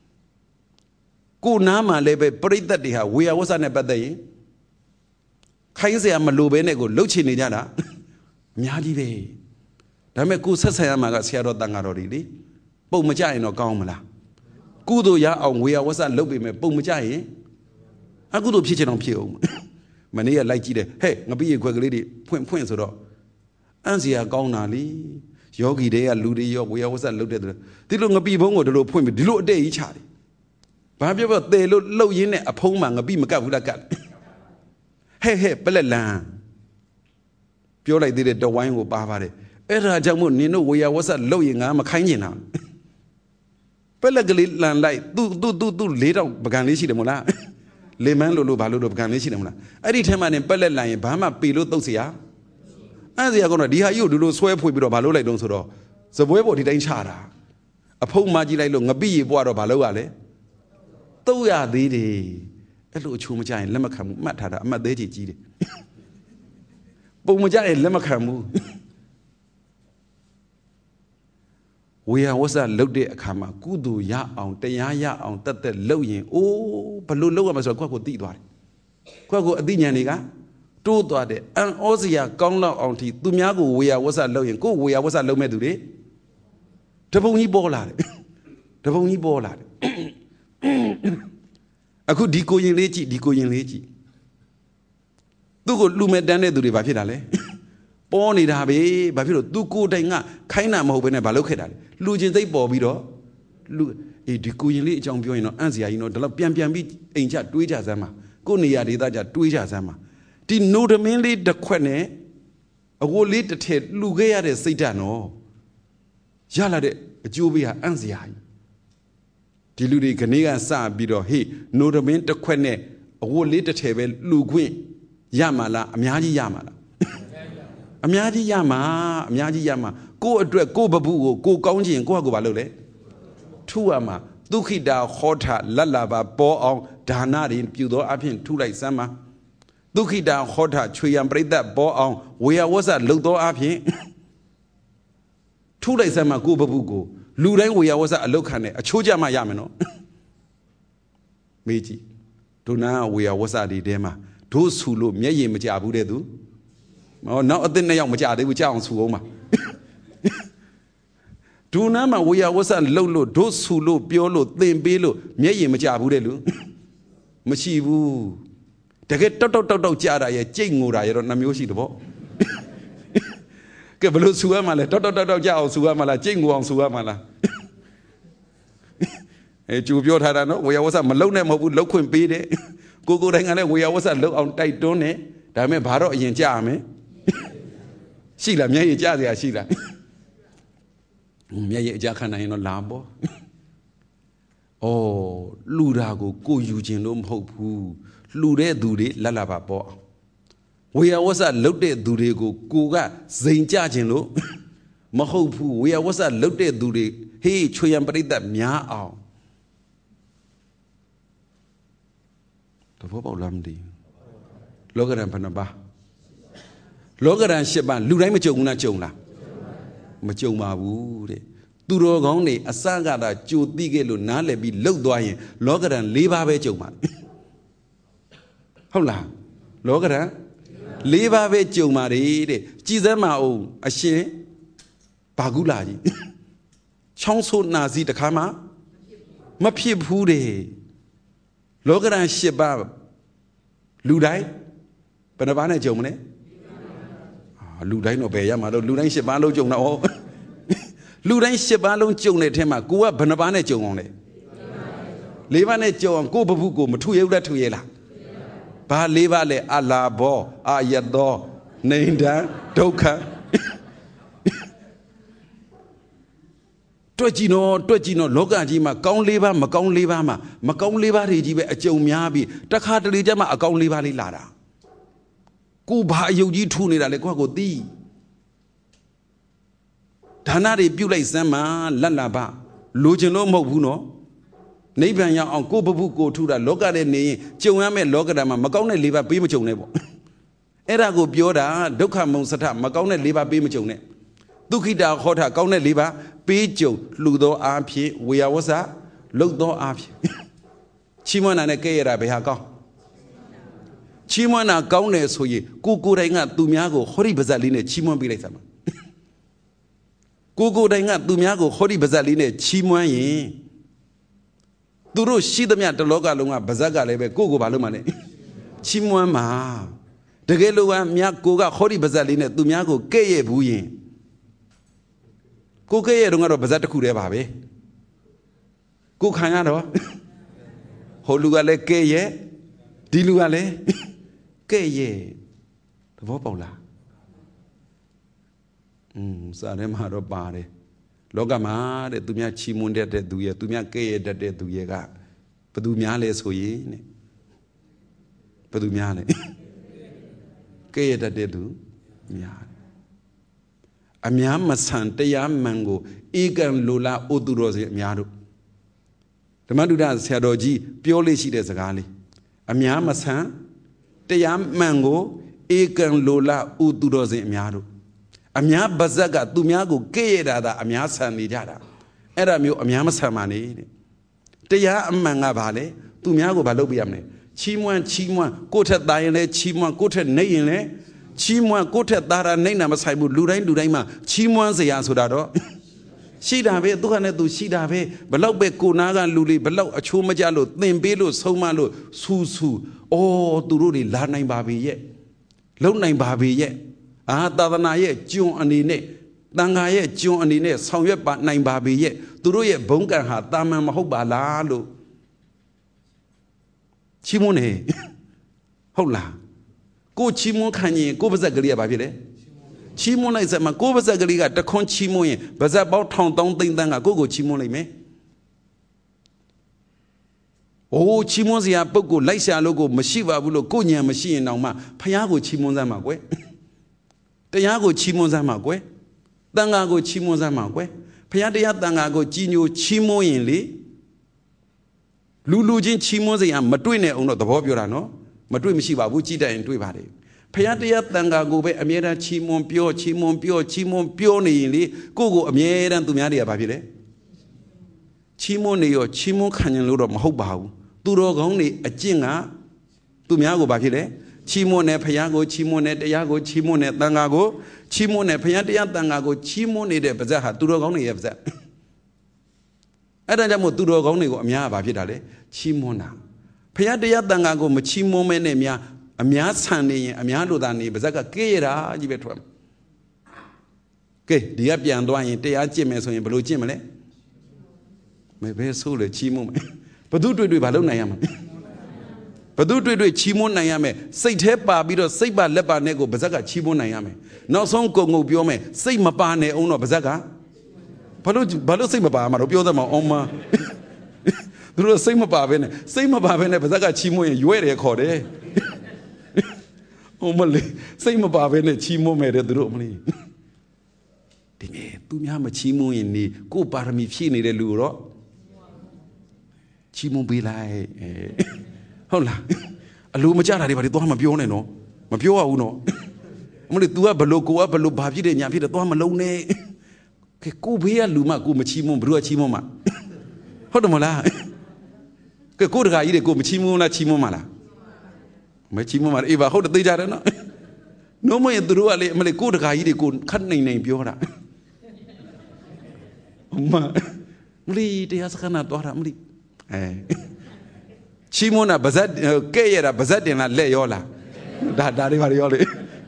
Go Nama lebe, break that they have, we are was an ebade. ခိုင်းเสียมาลูเบเนกูลุกชินนี่จ้าละมีอะไรเว้แต่เมื่อกูสัตย์เสียมาก็เสียรถตั้งอารมณ์ดีปุ่มไม่ใช่เนาะก้าวมาละกูตัวยาเอาเวียวัสันลุกไปไหมปุ่มไม่ใช่อะกูตัวพี่เจน้องพี่เอามันนี่อะไรจีเด้เฮ้งพี่ยังคุยกันเลยดิพูดพูดสุดอ่ะอันเสียก้าวนาลีโยกีเดียลูดีโยเวียวัสันลุกเด็ดที่ลุงงพี่พงศ์ก็ดูพูดไปดิลุเดียอีชาดิบ้าเบี้ยว่าเตลุลุยินเนี่ยพงมังงพี่มันกับกูละกันเฮ้เฮ้เปล่าล่ะเปียวอะไรดีเด็ดตัววายงูป้าบ้าเลยเออราชมุนีนู้เวียวัสันลุยิงงามาขายยินนะเปล่ากลิลลันไลตู้ตู้ตู้ตู้เลี้ยเราประกันลิชิเดมุล่าเลมันลูลูบาลูลูประกันลิชิเดมุล่าไอ้ที่ทำมาเนี่ยเปล่าไลบ้ามาปีลูตู้เสียอันเสียก็นะดีฮะยูดูดูสวยพูดไปเราบาลูไลตรงสุดอ่ะสบายพอที่ได้ชาดาอ่ะพงมาจีไลลูงบีบัวเราบาลูอะไรตู้ยาดีดีไอ้ลูกชูมาใจแล้วมาขำมาถาดมาเดจีจีดิปุ่มมาใจแล้วมาขำมูเวียวัสันลุกเดะขามากูดูยาเอาแต่ยายาเอาแต่แต่เล่ายิงโอ้บรรลุเล่ามาสอนกว่ากูตีตัวเลยกว่ากูอดีตยังนี่กะตู้ตัวเดะอันโอเสียกองเล่าเอาที่ตุ่มยากูเวียวัสันเล่ายิงกูเวียวัสันเล่าไม่ดูดิทะพงนี้บอลาเลยทะพงนี้บอลาเลยอะกูดีโกยิงเลจิดีโกยิงเลจิตู้กูลูเมดันเนี่ยดูดิบ้าพี่ด่าเลยป้อนนี่ดาเบ้บ้าพี่เราตู้กูได้ง่ะใครน่ามาเอาไปเนี่ยบ้าลูกเขดาเลยลูจินใจปอบีดอลูเอดีกูยิงเลจองพี่ว่าเนาะอันเสียอีเนาะแต่เราเปลี่ยนเปลี่ยนพี่เองจะด้วยจ่าซะมากูนี่ยาดีตาจะด้วยจ่าซะมาที่โนดมินลีตะขวัญเนี่ยโอ้ลีตะเทลูเกียร์เดสิตาเนาะยาละเดจูบีฮะอันเสียဒီလူတွေကနေကစပြီးတော့ဟေးနိုဒမင်းတစ်ခွက်နဲ့အဝတ်လေးတစ်ထည်ပဲလူခွင့်ရမှာလားအများကြီးရမှာလားအများကြီးရမှာအများကြီးရမှာကိုယ့်အတွက်ကိုယ့်ဘဘူးကိုကိုကောင်းခြင်းကိုယ့်ဟာကိုယ်ဘာလုပ်လဲထုရမှာဒုခိတာခောထလတ်လာပါပေါ်အောင်ဒါနတွေပြုသောအဖြစ်ထုလိုက်စမ်းပါဒုခိတာခောထချွေရံပရိသတ်ပေါ်အောင်ဝေယဝဆလှုပ်သောအဖြစ်ထုလိုက်စမ်းမှာကိုယ့်ဘဘူးကိုလူတိုင်းဝေယဝဆအလုတ်ခံတယ်အချိုးကြမှရမယ်နော်မေးကြည့်ဒုနာဝေယဝဆဒီတဲမှာဒုဆူလို့မျက်ရည်မကြဘူးတဲ့သူဟောနောက်အသစ်နှစ်ယောက်မကြသေးဘူးကြောက်အောင်ဆူအောင်ပါဒုနာမှာဝေယဝဆလှုပ်လို့ဒုဆူလို့ပြောလို့သင်ပေးလို့မျက်ရည်မကြဘူးတဲ့လူမရှိဘူးတကယ်တောက်တောက်တောက်တောက်ကြတာရဲ့ကြိတ်ငိုတာရဲ့တော့နှမျိုးရှိတယ်ပေါ့ကဲဘယ်လိုဆူရမှာလဲတောက်တောက်တောက်တောက်ကြအောင်ဆူရမှာလားကြိတ်ငိုအောင်ဆူရမှာလားအဲကျူပြောထားတာနော်ဝေယဝဆမလုံနဲ့မဟုတ်ဘူးလှုပ်ခွင့်ပေးတယ်ကိုကိုတိုင်းကလည်းဝေယဝဆလှုပ်အောင်တိုက်တွန်းတယ်ဒါပေမဲ့ဘာတော့အရင်ကြားရမယ်ရှိလားမျက်ရည်ကြားစရာရှိလားမျက်ရည်အကြခံနိုင်ရင်တော့လာပေါ့ဩလူတာကိုကိုယူခြင်းလို့မဟုတ်ဘူးလူတဲ့သူတွေလက်လာပါပေါ့ဝေယဝဆလှုပ်တဲ့သူတွေကိုကိုကဇိမ်ကြခြင်းလို့မဟုတ်ဘူးဝေယဝဆလှုပ်တဲ့သူတွေဟေးချွေရံပရိသတ်များအောင်တဘောပေါက်လားမသိလောကရန်ဘယ်နှပါလောကရန်ရှစ်ပါလူတိုင်းမကြုံဘူးလားကြုံလားမကြုံပါဘူးတဲ့သူတော်ကောင်းတွေအစကသာကြိုသိခဲ့လို့နားလည်ပြီးလှုပ်သွားရင်လောကရန်၄ပါးပဲကြုံပါဟုတ်လားလောကရန်၄ပါးပဲကြုံပါတယ်တဲ့ကြည်စမ်းမအောင်အရှင်ဘာကုလာကြီးချောင်းဆိုးနာစီတခါမှမဖြစ်ဘူးတဲ့လောကရန်ရှစ်ပါးလူတိုင်းဘယ်နှပါးနဲ့ကြုံမလဲအာလူတိုင်းတော့ဘယ်ရမှာတော့လူတိုင်းရှစ်ပါးလုံးကြုံတာဟုတ်လူတိုင်းရှစ်ပါးလုံးကြုံတဲ့အထက်မှာကိုကဘယ်နှပါးနဲ့ကြုံအောင်လဲလေးပါးနဲ့ကြုံအောင်ကိုဘဘူးကိုမထုရဘူးလားထုရလားဘာလေးပါးလဲအလာဘောအာယတောနေဒံဒုက္ခတွက်ကြည့်နော်တွက်ကြည့်နော်လောကကြီးမှာကောင်းလေးပါးမကောင်းလေးပါးမှာမကောင်းလေးပါးတွေကြီးပဲအကြုံများပြီးတခါတလေကျမှအကောင်းလေးပါးလေးလာတာကိုဘာအယုတ်ကြီးထူနေတာလဲကိုယ့်ကိုသိဒါနတွေပြုတ်လိုက်စမ်းမှာလက်လာပါလိုချင်လို့မဟုတ်ဘူးနော်နိဗ္ဗာန်ရောက်အောင်ကိုဘဘူးကိုထူတာလောကထဲနေရင်ကြုံရမယ့်လောကဓာတ်မှာမကောင်းတဲ့လေးပါးပေးမကြုံနဲ့ပေါ့အဲ့ဒါကိုပြောတာဒုက္ခမုံစထမကောင်းတဲ့လေးပါးပေးမကြုံနဲ့ဒုက္ခိတာခောထကောင်းတဲ့လေးပါးပေးကြုံလှူသောအားဖြင့်ဝေယဝဆလှုပ်သောအားဖြင့်ချီးမွမ်းတာနဲ့ကဲ့ရတာဘယ်ဟာကောင်း Chimwana gaune so ye, Kukurenga Tumiago, Hori Bazaline, Chimon Bilesama. Kukurenga Tumiago, Hori Bazaline, Chimoye. Duru Shidamia, the Loga Lunga, Bazaga Lebe, Kugu Balumane. Chimwama. The Gelua Miakuga, Hori Bazaline, Tumiago, Keye Buye. Kuke Runga Bazata Kurebabe. Kukhanaro Holugale Keye, Diluale Keye, the Vopola. Hm, Saremaro Bari. Logama, the Dumia Chimunde, the Duya, Dumia Keye, the Duyega, Padumiale Soye, Padumiale Keye, the Dedu, Amiama Sante Yam Mango, Egan Lula Udurosi Miaru. The Maduda Sadoji, purely she does a galley. Amiama San, the Yam Mango, Egan Lola Udurosi Miaru. Amia Bazaga, Dumiago, Keda, Amia San Nijada. Eramu Amiama Samani. The Yam Manga Valley, Dumiago Balobiamne. Chimwan, Chimwan, Kota Diane, Chimwan, Kota Nayne, Chimwan, Kota Dara, Nana Masaibu, Lurain, Luraima, Chimwan Zayasudado. Shida ve, Duhane do Shida ve, Below Bekunaga, Luli, below a Chumajalo, Nimbelo, Somalo, Susu, oh, Dururi, Lana Babi yet. Lona Babi yet. Ah, Davanaye, Jun and Ine, Dangaye, Jun and Ine, Sonya Bat Nine Babi yet. Duruye, Bunga, Dama Mahoba Lalo Chimone Hola. Go Chimo Kanye, go Bazagalia Babile. Chimona is a Mago Zagaliga, the Conchimoy, but about town don't think that I go Chimone me. Oh, Chimozia Bogo, Laisa logo, Mashiva Bulo, Gonia machine now, ma, Payago Chimonzamague. Tayago Chimonzamague. Dangago Chimonzamague. Payadia Dangago Gino Chimoinli. Lulu Jin Chimozia, Matuine, uno the Bobulano, Matu Mishiva, Wuchida and Tuibadi. Payatia Tanga go be Amira Chimon Pio, Chimon Pio, Chimon Pioni, Gogo Amira and Tumaria Babile. Chimonio, Chimon Canyon Luro Mahobau, Duro only a Jinga, Tumiago Babile, Chimone, Payago, Chimone, Yago, Chimone, Tangago, Chimone, Payatia Tangago, Chimone de Bazaha, Duro only of that. I don't know Duro only Amia Babile, Chimona. Payatia Tangago, Machimo Menemia. Amia Sani, Amiado Dani, Bazaka Kera, Givetram. Okay, the Apian Doan, they are Jimmers in Blue Jimmy. Maybe so the Chimo. But do do Balonayam. But do do Chimo Nayame, say Tepa, Bido, say by Lepa Nego, Bazaka Chimo Nayame. No song Congo Biome, say Mapane, Ono Bazaka. Balo say Mapa, Marobio, Oma. Do the same Mapavene, same Mapavene, Bazaka Chimo, and you were recorded. Oh, Malay, same about when a chimo made a dromly. Ding, do me have a chimo in the go parami fini de luro. Chimo be like, hola, a lumajara, but it don't have a pione, no, my pure uno. Only do a below go up a low baby, and Yavi the Dom alone. Go be a luma, go machimo, brew a chimoma. Hodomola. Go to Gaide, go machimo, la chimomala. Machimo, if I hold the Dijana. No more than do a good guy, good cutting name Piora. Mli, the Ascana Dora Mli. Chimona Bazat, Kayera Bazat and Leola. That Darivari.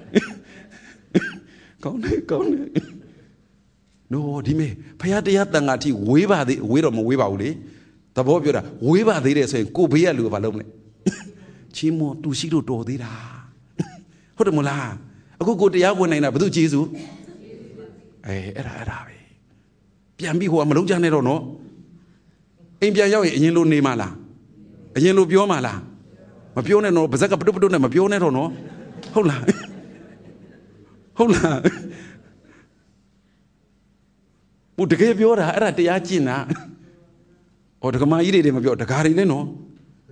Come, come. No, Dime, Payatia Tangati, Weaver the widow Weaver, the Bobura, Weaver the say, go be a Luvalone. Chimo to see to do dira. Hodomola. A go go to Yawan and Abdu Jesu. Eh, era Arabe. Piambi who am Lujanero no. Impia Yellow Nemala. A yellow Biomala. Mapione no, Bazaka Puduna, Mapione no. Hola. Hola. Would the give your at the Yachina or the Kamaide of your Takarino?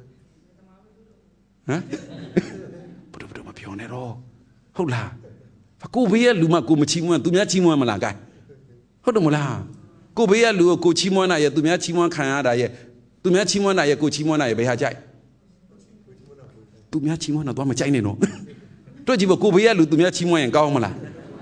Huh? Put up a pionero. Hola. Faco be a luma kumachimo to Machimo Malaga. Hodomola. Go be a lu cochimona to Machimo Canada, to Machimona, Cochimona, Behajai. သူများချီးမွမ်းတော့သွားမကြိုက်နဲ့နော်တွေ့ကြည့်ပါကိုဘေးကလူသူများချီးမွမ်းရင်ကောင်းမလား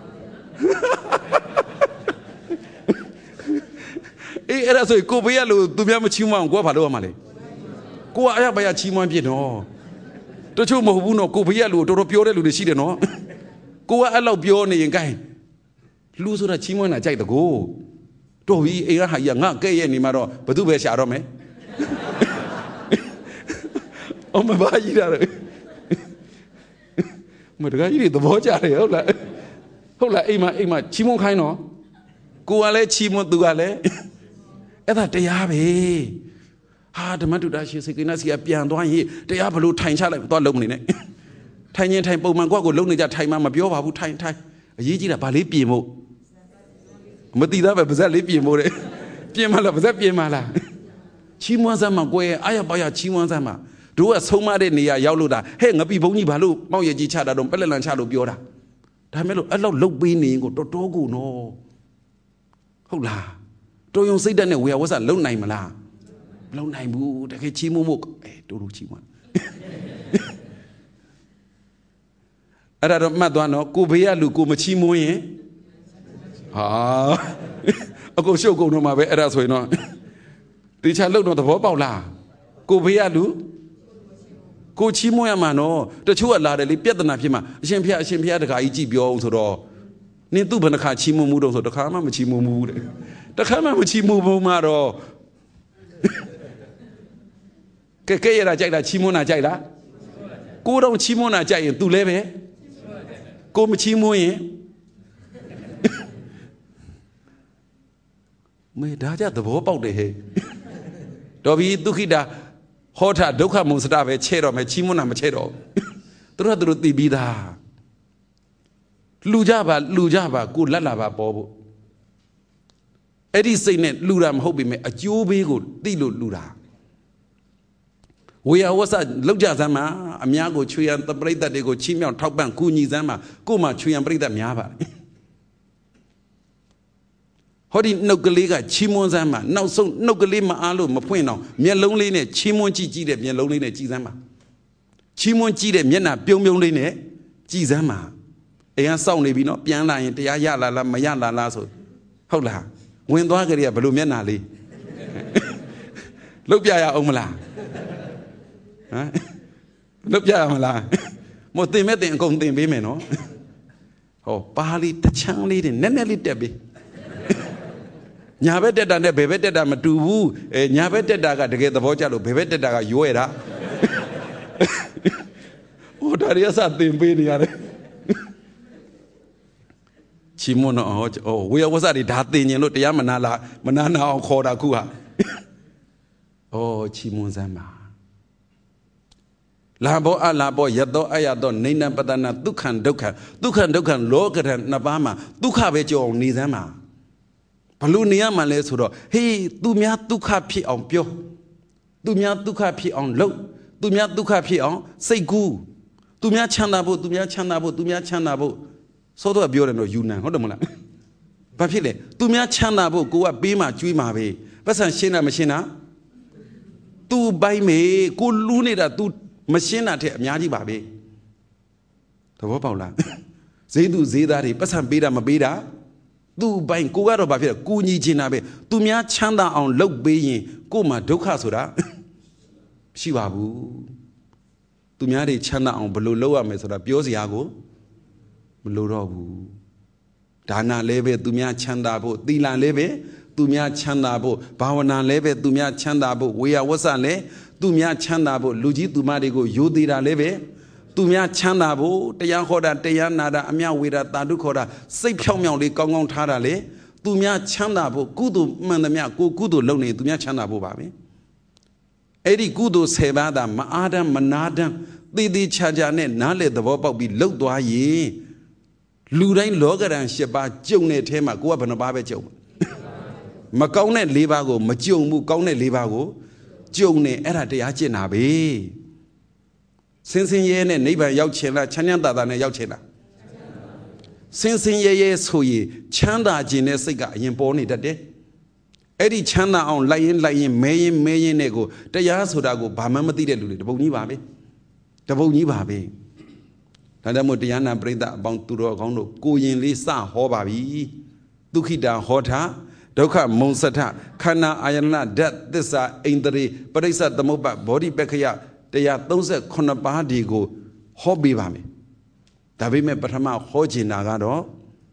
အေးအဲ့ဒါဆိုကိုဘေးကလူသူများမချီးမွမ်းအောင်ကိုကဘာလုပ်ရမှာလဲကိုကအရပါရချီးမွမ်းပြစ်နော်တချို့မဟုတ်ဘူးနော်ကိုဘေးကလူတော်တော်ပြောတဲ့လူတွေရှိတယ်နော်ကိုကအဲ့လောက်ပြောနေရင် gain လူဆိုတာချီးမွမ်းတာကြိုက်တကိုတော်ပြီအေးကဟာကြီးကငါကဲ့ရဲ့နေမှာတော့ဘသူပဲရှာတော့မယ်အမဘာကြီးတာလေမတကကြီးတွေသဘောကျတယ်ဟုတ်လားဟုတ်လားအိမ်မှာအိမ်မှာချီးမွမ်းခိုင်းတော့ကိုကလည်းချီးမွမ်းသူကလည်းအဲ့ဒါတရားပဲဟာဓမ္မတုဒ္ဒရှိစေကိနစီကပြန်သွားရင်တရားဘလို့ထိုင်ချလိုက်သွားလုံးမနေနဲ့ထိုင်ရင်ထိုင်ပုံမှန်ကွက်ကိုလုံးနေကြထိုင်မှမပြောပါဘူးထိုင်ထိုင်အရေးကြီးတာဗာလေးပြင်ဖို့မတိသားပဲပါဇက်လေးပြင်ဖို့တဲ့ပြင်မလားပါဇက်ပြင်မလားချီးမွမ်းစမ်းမှာကိုယ်အာရပါရချီးမွမ်းစမ်းမှာတို့ကဆုံးမတဲ့နေရာရောက်လို့တာဟဲ့ငပိဘုံကြီးဘာလို့မောက်ရကြီးချတာတော့ပက်လက်လန်ချလို့ပြောတာဒါမဲ့လို့အဲ့လောက်လုတ်ပေးနေရင်ကိုတော်တော်ကိုနော်ဟုတ်လားတော်ယုံစိတ်ဓာတ်နဲ့ဝေယဝဆလုံနိုင်မလားမလုံနိုင်ဘူးတကယ်ချီးမွမ်းဖို့အဲတို့တို့ချီးမွမ်းအဲ့ဒါတော့မှတ်သွားနော်ကိုဘေးကလူကိုမချီးမွမ်းရင်ဟာအကုန်ရှုပ်ကုန်တော့မှာပဲအဲ့ဒါဆိုရင်တော့တေချာလုံတော့သဘောပေါက်လားကိုဘေးကလူကိုချီးမွမ်းရမှာနော်တချို့ကလာတယ်လေပြဿနာဖြစ်မှာအရှင်ဖျားအရှင်ဖျားတခါကြီးကြည့်ပြောအောင်ဆိုတော့နင်သူ့ဘယ်နှခါချီးမွမ်းမှုတော့ဆိုတခါမှမချီးမွမ်းဘူးတဲ့တခါမှမချီးမွမ်းဘူးမှာတော့ကဲကဲရတာကြိုက်လားချီးမွမ်းတာကြိုက်လားကိုတော့ချီးမွမ်းတာကြိုက်ရင် तू လည်းပဲကိုမချီးမွမ်းရင်မေဒါကြသဘောပေါက်တယ်ဟဲ့တော်ပြီဒုက္ခိတာဟောထဒုက္ခမုံစတပဲချဲ့တော့မယ်ချီးမွမ်းတာမချဲ့တော့သူတို့ကသူတို့သိပြီးသားလူကြပါလူကြပါကိုလက်လာပါပေါ်ဖို့အဲ့ဒီစိတ်နဲ့လူတာမဟုတ်ပေမဲ့အကျိုးပေးကိုသိလို့လူတာဝေယဝဆလောက်ကြစမ်းမှာအများကိုချွေရန်ပရိသတ်တွေကိုချီးမြှောက်ထောက်ပံ့ကူညီစမ်းမှာကို့မှာချွေရန်ပရိသတ်များပါဟောဒီနှုတ်ကလေးကချီးမွမ်းစမ်းမှာနောက်ဆုံးနှုတ်ကလေးမအားလို့မဖွင့်တော့မျက်လုံးလေးနဲ့ချီးမွမ်းကြည့်ကြည့်တဲ့မျက်လုံးလေးနဲ့ကြည်စမ်းမှာချီးမွမ်းကြည့်တဲ့မျက်နှာပြုံးပြုံးလေးနဲ့ကြည်စမ်းမှာအိမ်ကစောင့်နေပြီနော်ပြန်လာရင်တရားရလာလားမရလာလားဆိုဟုတ်လားဝင်သွားကြရဘလို့မျက်နှာလေးလုတ်ပြရအောင်မလားဟမ်လုတ်ပြရမလားမတင်မဲ့တင်အကုန်တင်ပေးမယ်နော်ဟောပါဠိတချမ်းလေးတွေနက်နက်လေးတက်ပေးညာဘက်တက်တာနဲ့ဘယ်ဘက်တက်တာမတူဘူးအဲညာဘက်တက်တာကတကယ်သဘောကျလို့ဘယ်ဘက်တက်တာကရွဲ့တာဟိုဒါရီအစတင်ပေးနေရတယ်ချီးမွမ်းတော့ဟောဝေယဝဆတွေဒါတင်ရင်လို့တရားမနာလားမနာနာအောင်ခေါ်တာခုဟာဩချီးမွမ်းစမ်းပါလာဘောအလာဘောယတောအယတောနေနပတနာဒုက္ခံဒုက္ခဒုက္ခံဒုက္ခံလောကရနှစ်ပါးမှာဒုက္ခပဲကြောအောင်နေစမ်းပါဘလို့နေရမှလဲဆိုတော့ဟေးသူများဒုက္ခဖြစ်အောင်ပြောသူများဒုက္ခဖြစ်အောင်လုပ်သူများဒုက္ခဖြစ်အောင်စိတ်ကူးသူများချမ်းသာဖို့သူများချမ်းသာဖို့သူများချမ်းသာဖို့စောတော့ပြောတယ်တော့ယူနန်ဟုတ်တယ်မလားဘာဖြစ်လဲသူများချမ်းသာဖို့ကိုကပေးမှကျွေးမှပဲပတ်စံရှင်းတာမရှင်းတာ तू ဘိုင်းမေကိုလူးနေတာ तू မရှင်းတာတဲ့အများကြီးပါပဲသဘောပေါက်လားဈေးသူဈေးသားတွေပတ်စံပေးတာမပေးတာ तू ဘိုင်းကိုကတော့ဘာဖြစ်လဲကိုညီချင်တာပဲသူများချမ်းသာအောင်လုပ်ပေးရင်ကို့မှာဒုက္ခဆိုတာမရှိပါဘူးသူများတွေချမ်းသာအောင်ဘယ်လိုလုပ်ရမလဲဆိုတာပြောစရာကိုမလိုတော့ဘူးဒါနလည်းပဲသူများချမ်းသာဖို့သီလလည်းပဲသူများချမ်းသာဖို့ဘာဝနာလည်းပဲသူများချမ်းသာဖို့ဝေယဝဆလည်းသူများချမ်းသာဖို့လူကြီးသူမတွေကိုယိုသေးတာလည်းပဲသူများချမ်းသာဖို့တရားဟောတာတရားနာတာအမြဝေတာတာဓုခေါ်တာစိတ်ဖြောင်းဖြောင်းလေးကောင်းကောင်းထားတာလေသူများချမ်းသာဖို့ကုသိုလ်မှန်သမျှကိုကုသိုလ်လုပ်နေသူများချမ်းသာဖို့ပါပဲအဲ့ဒီကုသိုလ်ဆယ်ပါးသာမအားတမ်းမနာတမ်းသေသေးချာချာနဲ့နားလေသဘောပေါက်ပြီးလှုပ်သွားရင်လူတိုင်းလောကရန်၈ပါးကြုံတဲ့အဲမှာကိုကဘယ်နှပါးပဲကြုံမကောင်းတဲ့၄ပါးကိုမကြုံဘူးကောင်းတဲ့၄ပါးကိုကြုံနေအဲ့ဒါတရားကျင့်တာပဲစင်စင်ရဲနဲ့နိဗ္ဗာန်ရောက်ချင်လားချမ်းချမ်းသာသာနဲ့ရောက်ချင်လားစင်စင်ရဲရဲဆိုရင်ချမ်းသာခြင်းနဲ့စိတ်ကအရင်ပေါ်နေတတ်တယ်အဲ့ဒီချမ်းသာအောင်လိုက်ရင်လိုက်ရင်မဲရင်မဲရင်နဲ့ကိုတရားဆိုတာကိုဘာမှမသိတဲ့လူတွေတပုံကြီးပါပဲ Taboni babi. Tadamu Diana Breda about Turo Gondo, Goyin Lisa Hobabi, Dukida Hota, Doka Monsata, Kana Ayana, that this are in the but it's at the Moba body Bekaya, they are those Konabadi go, Hobby Bami. Tabime Patama Hoji Nagado,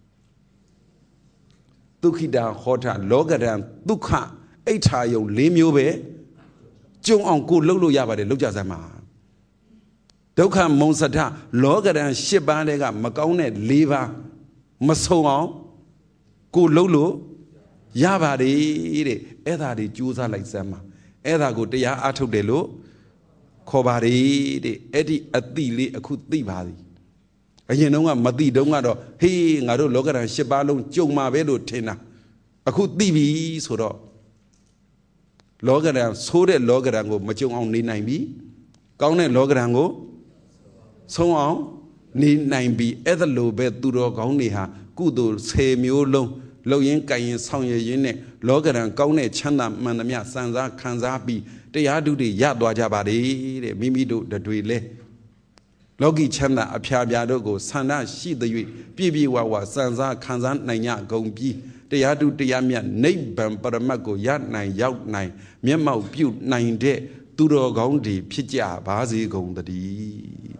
Dukida Hota, Logadan, Duka, Etayo, Limube, Jung on good Lulu Yabade, Lujazama. Doka Monsata, Logadan, Shibalega, Macone, Liva, Maso, good Lulu. Yabari, Eda the Jews are like Zama. Eda go de Ato de Lo, Kobari, the Eddie Adili, a good divadi. And you know, Madi Dongado, he, Nado Logan and Shibalo, Joma Vedo Tena. A good divi, so Logan and Soda Logarango, Machong on Ni nine B, Gone Logarango, so on, Ni nine B, Eda Lobe, Duro Goniha, Gudo, Samuel. Loyin Kayin Song Yine, Logan and Gone Chana Manamia Sanza Kanzabi, they are do the Yadwa Jabadi, the Mimido, the Dwele. Logi Chana, Apiabiadogo, Sana, she the Bibi Wawa, Sanza Kanzan Naya Gombi, they are do the Yamia, Nabam, Paramago, Yat Nine, Yaut Nine, Miamau, Butte Nine Day, Duro Gondi, Pija, Bazi Gondadi.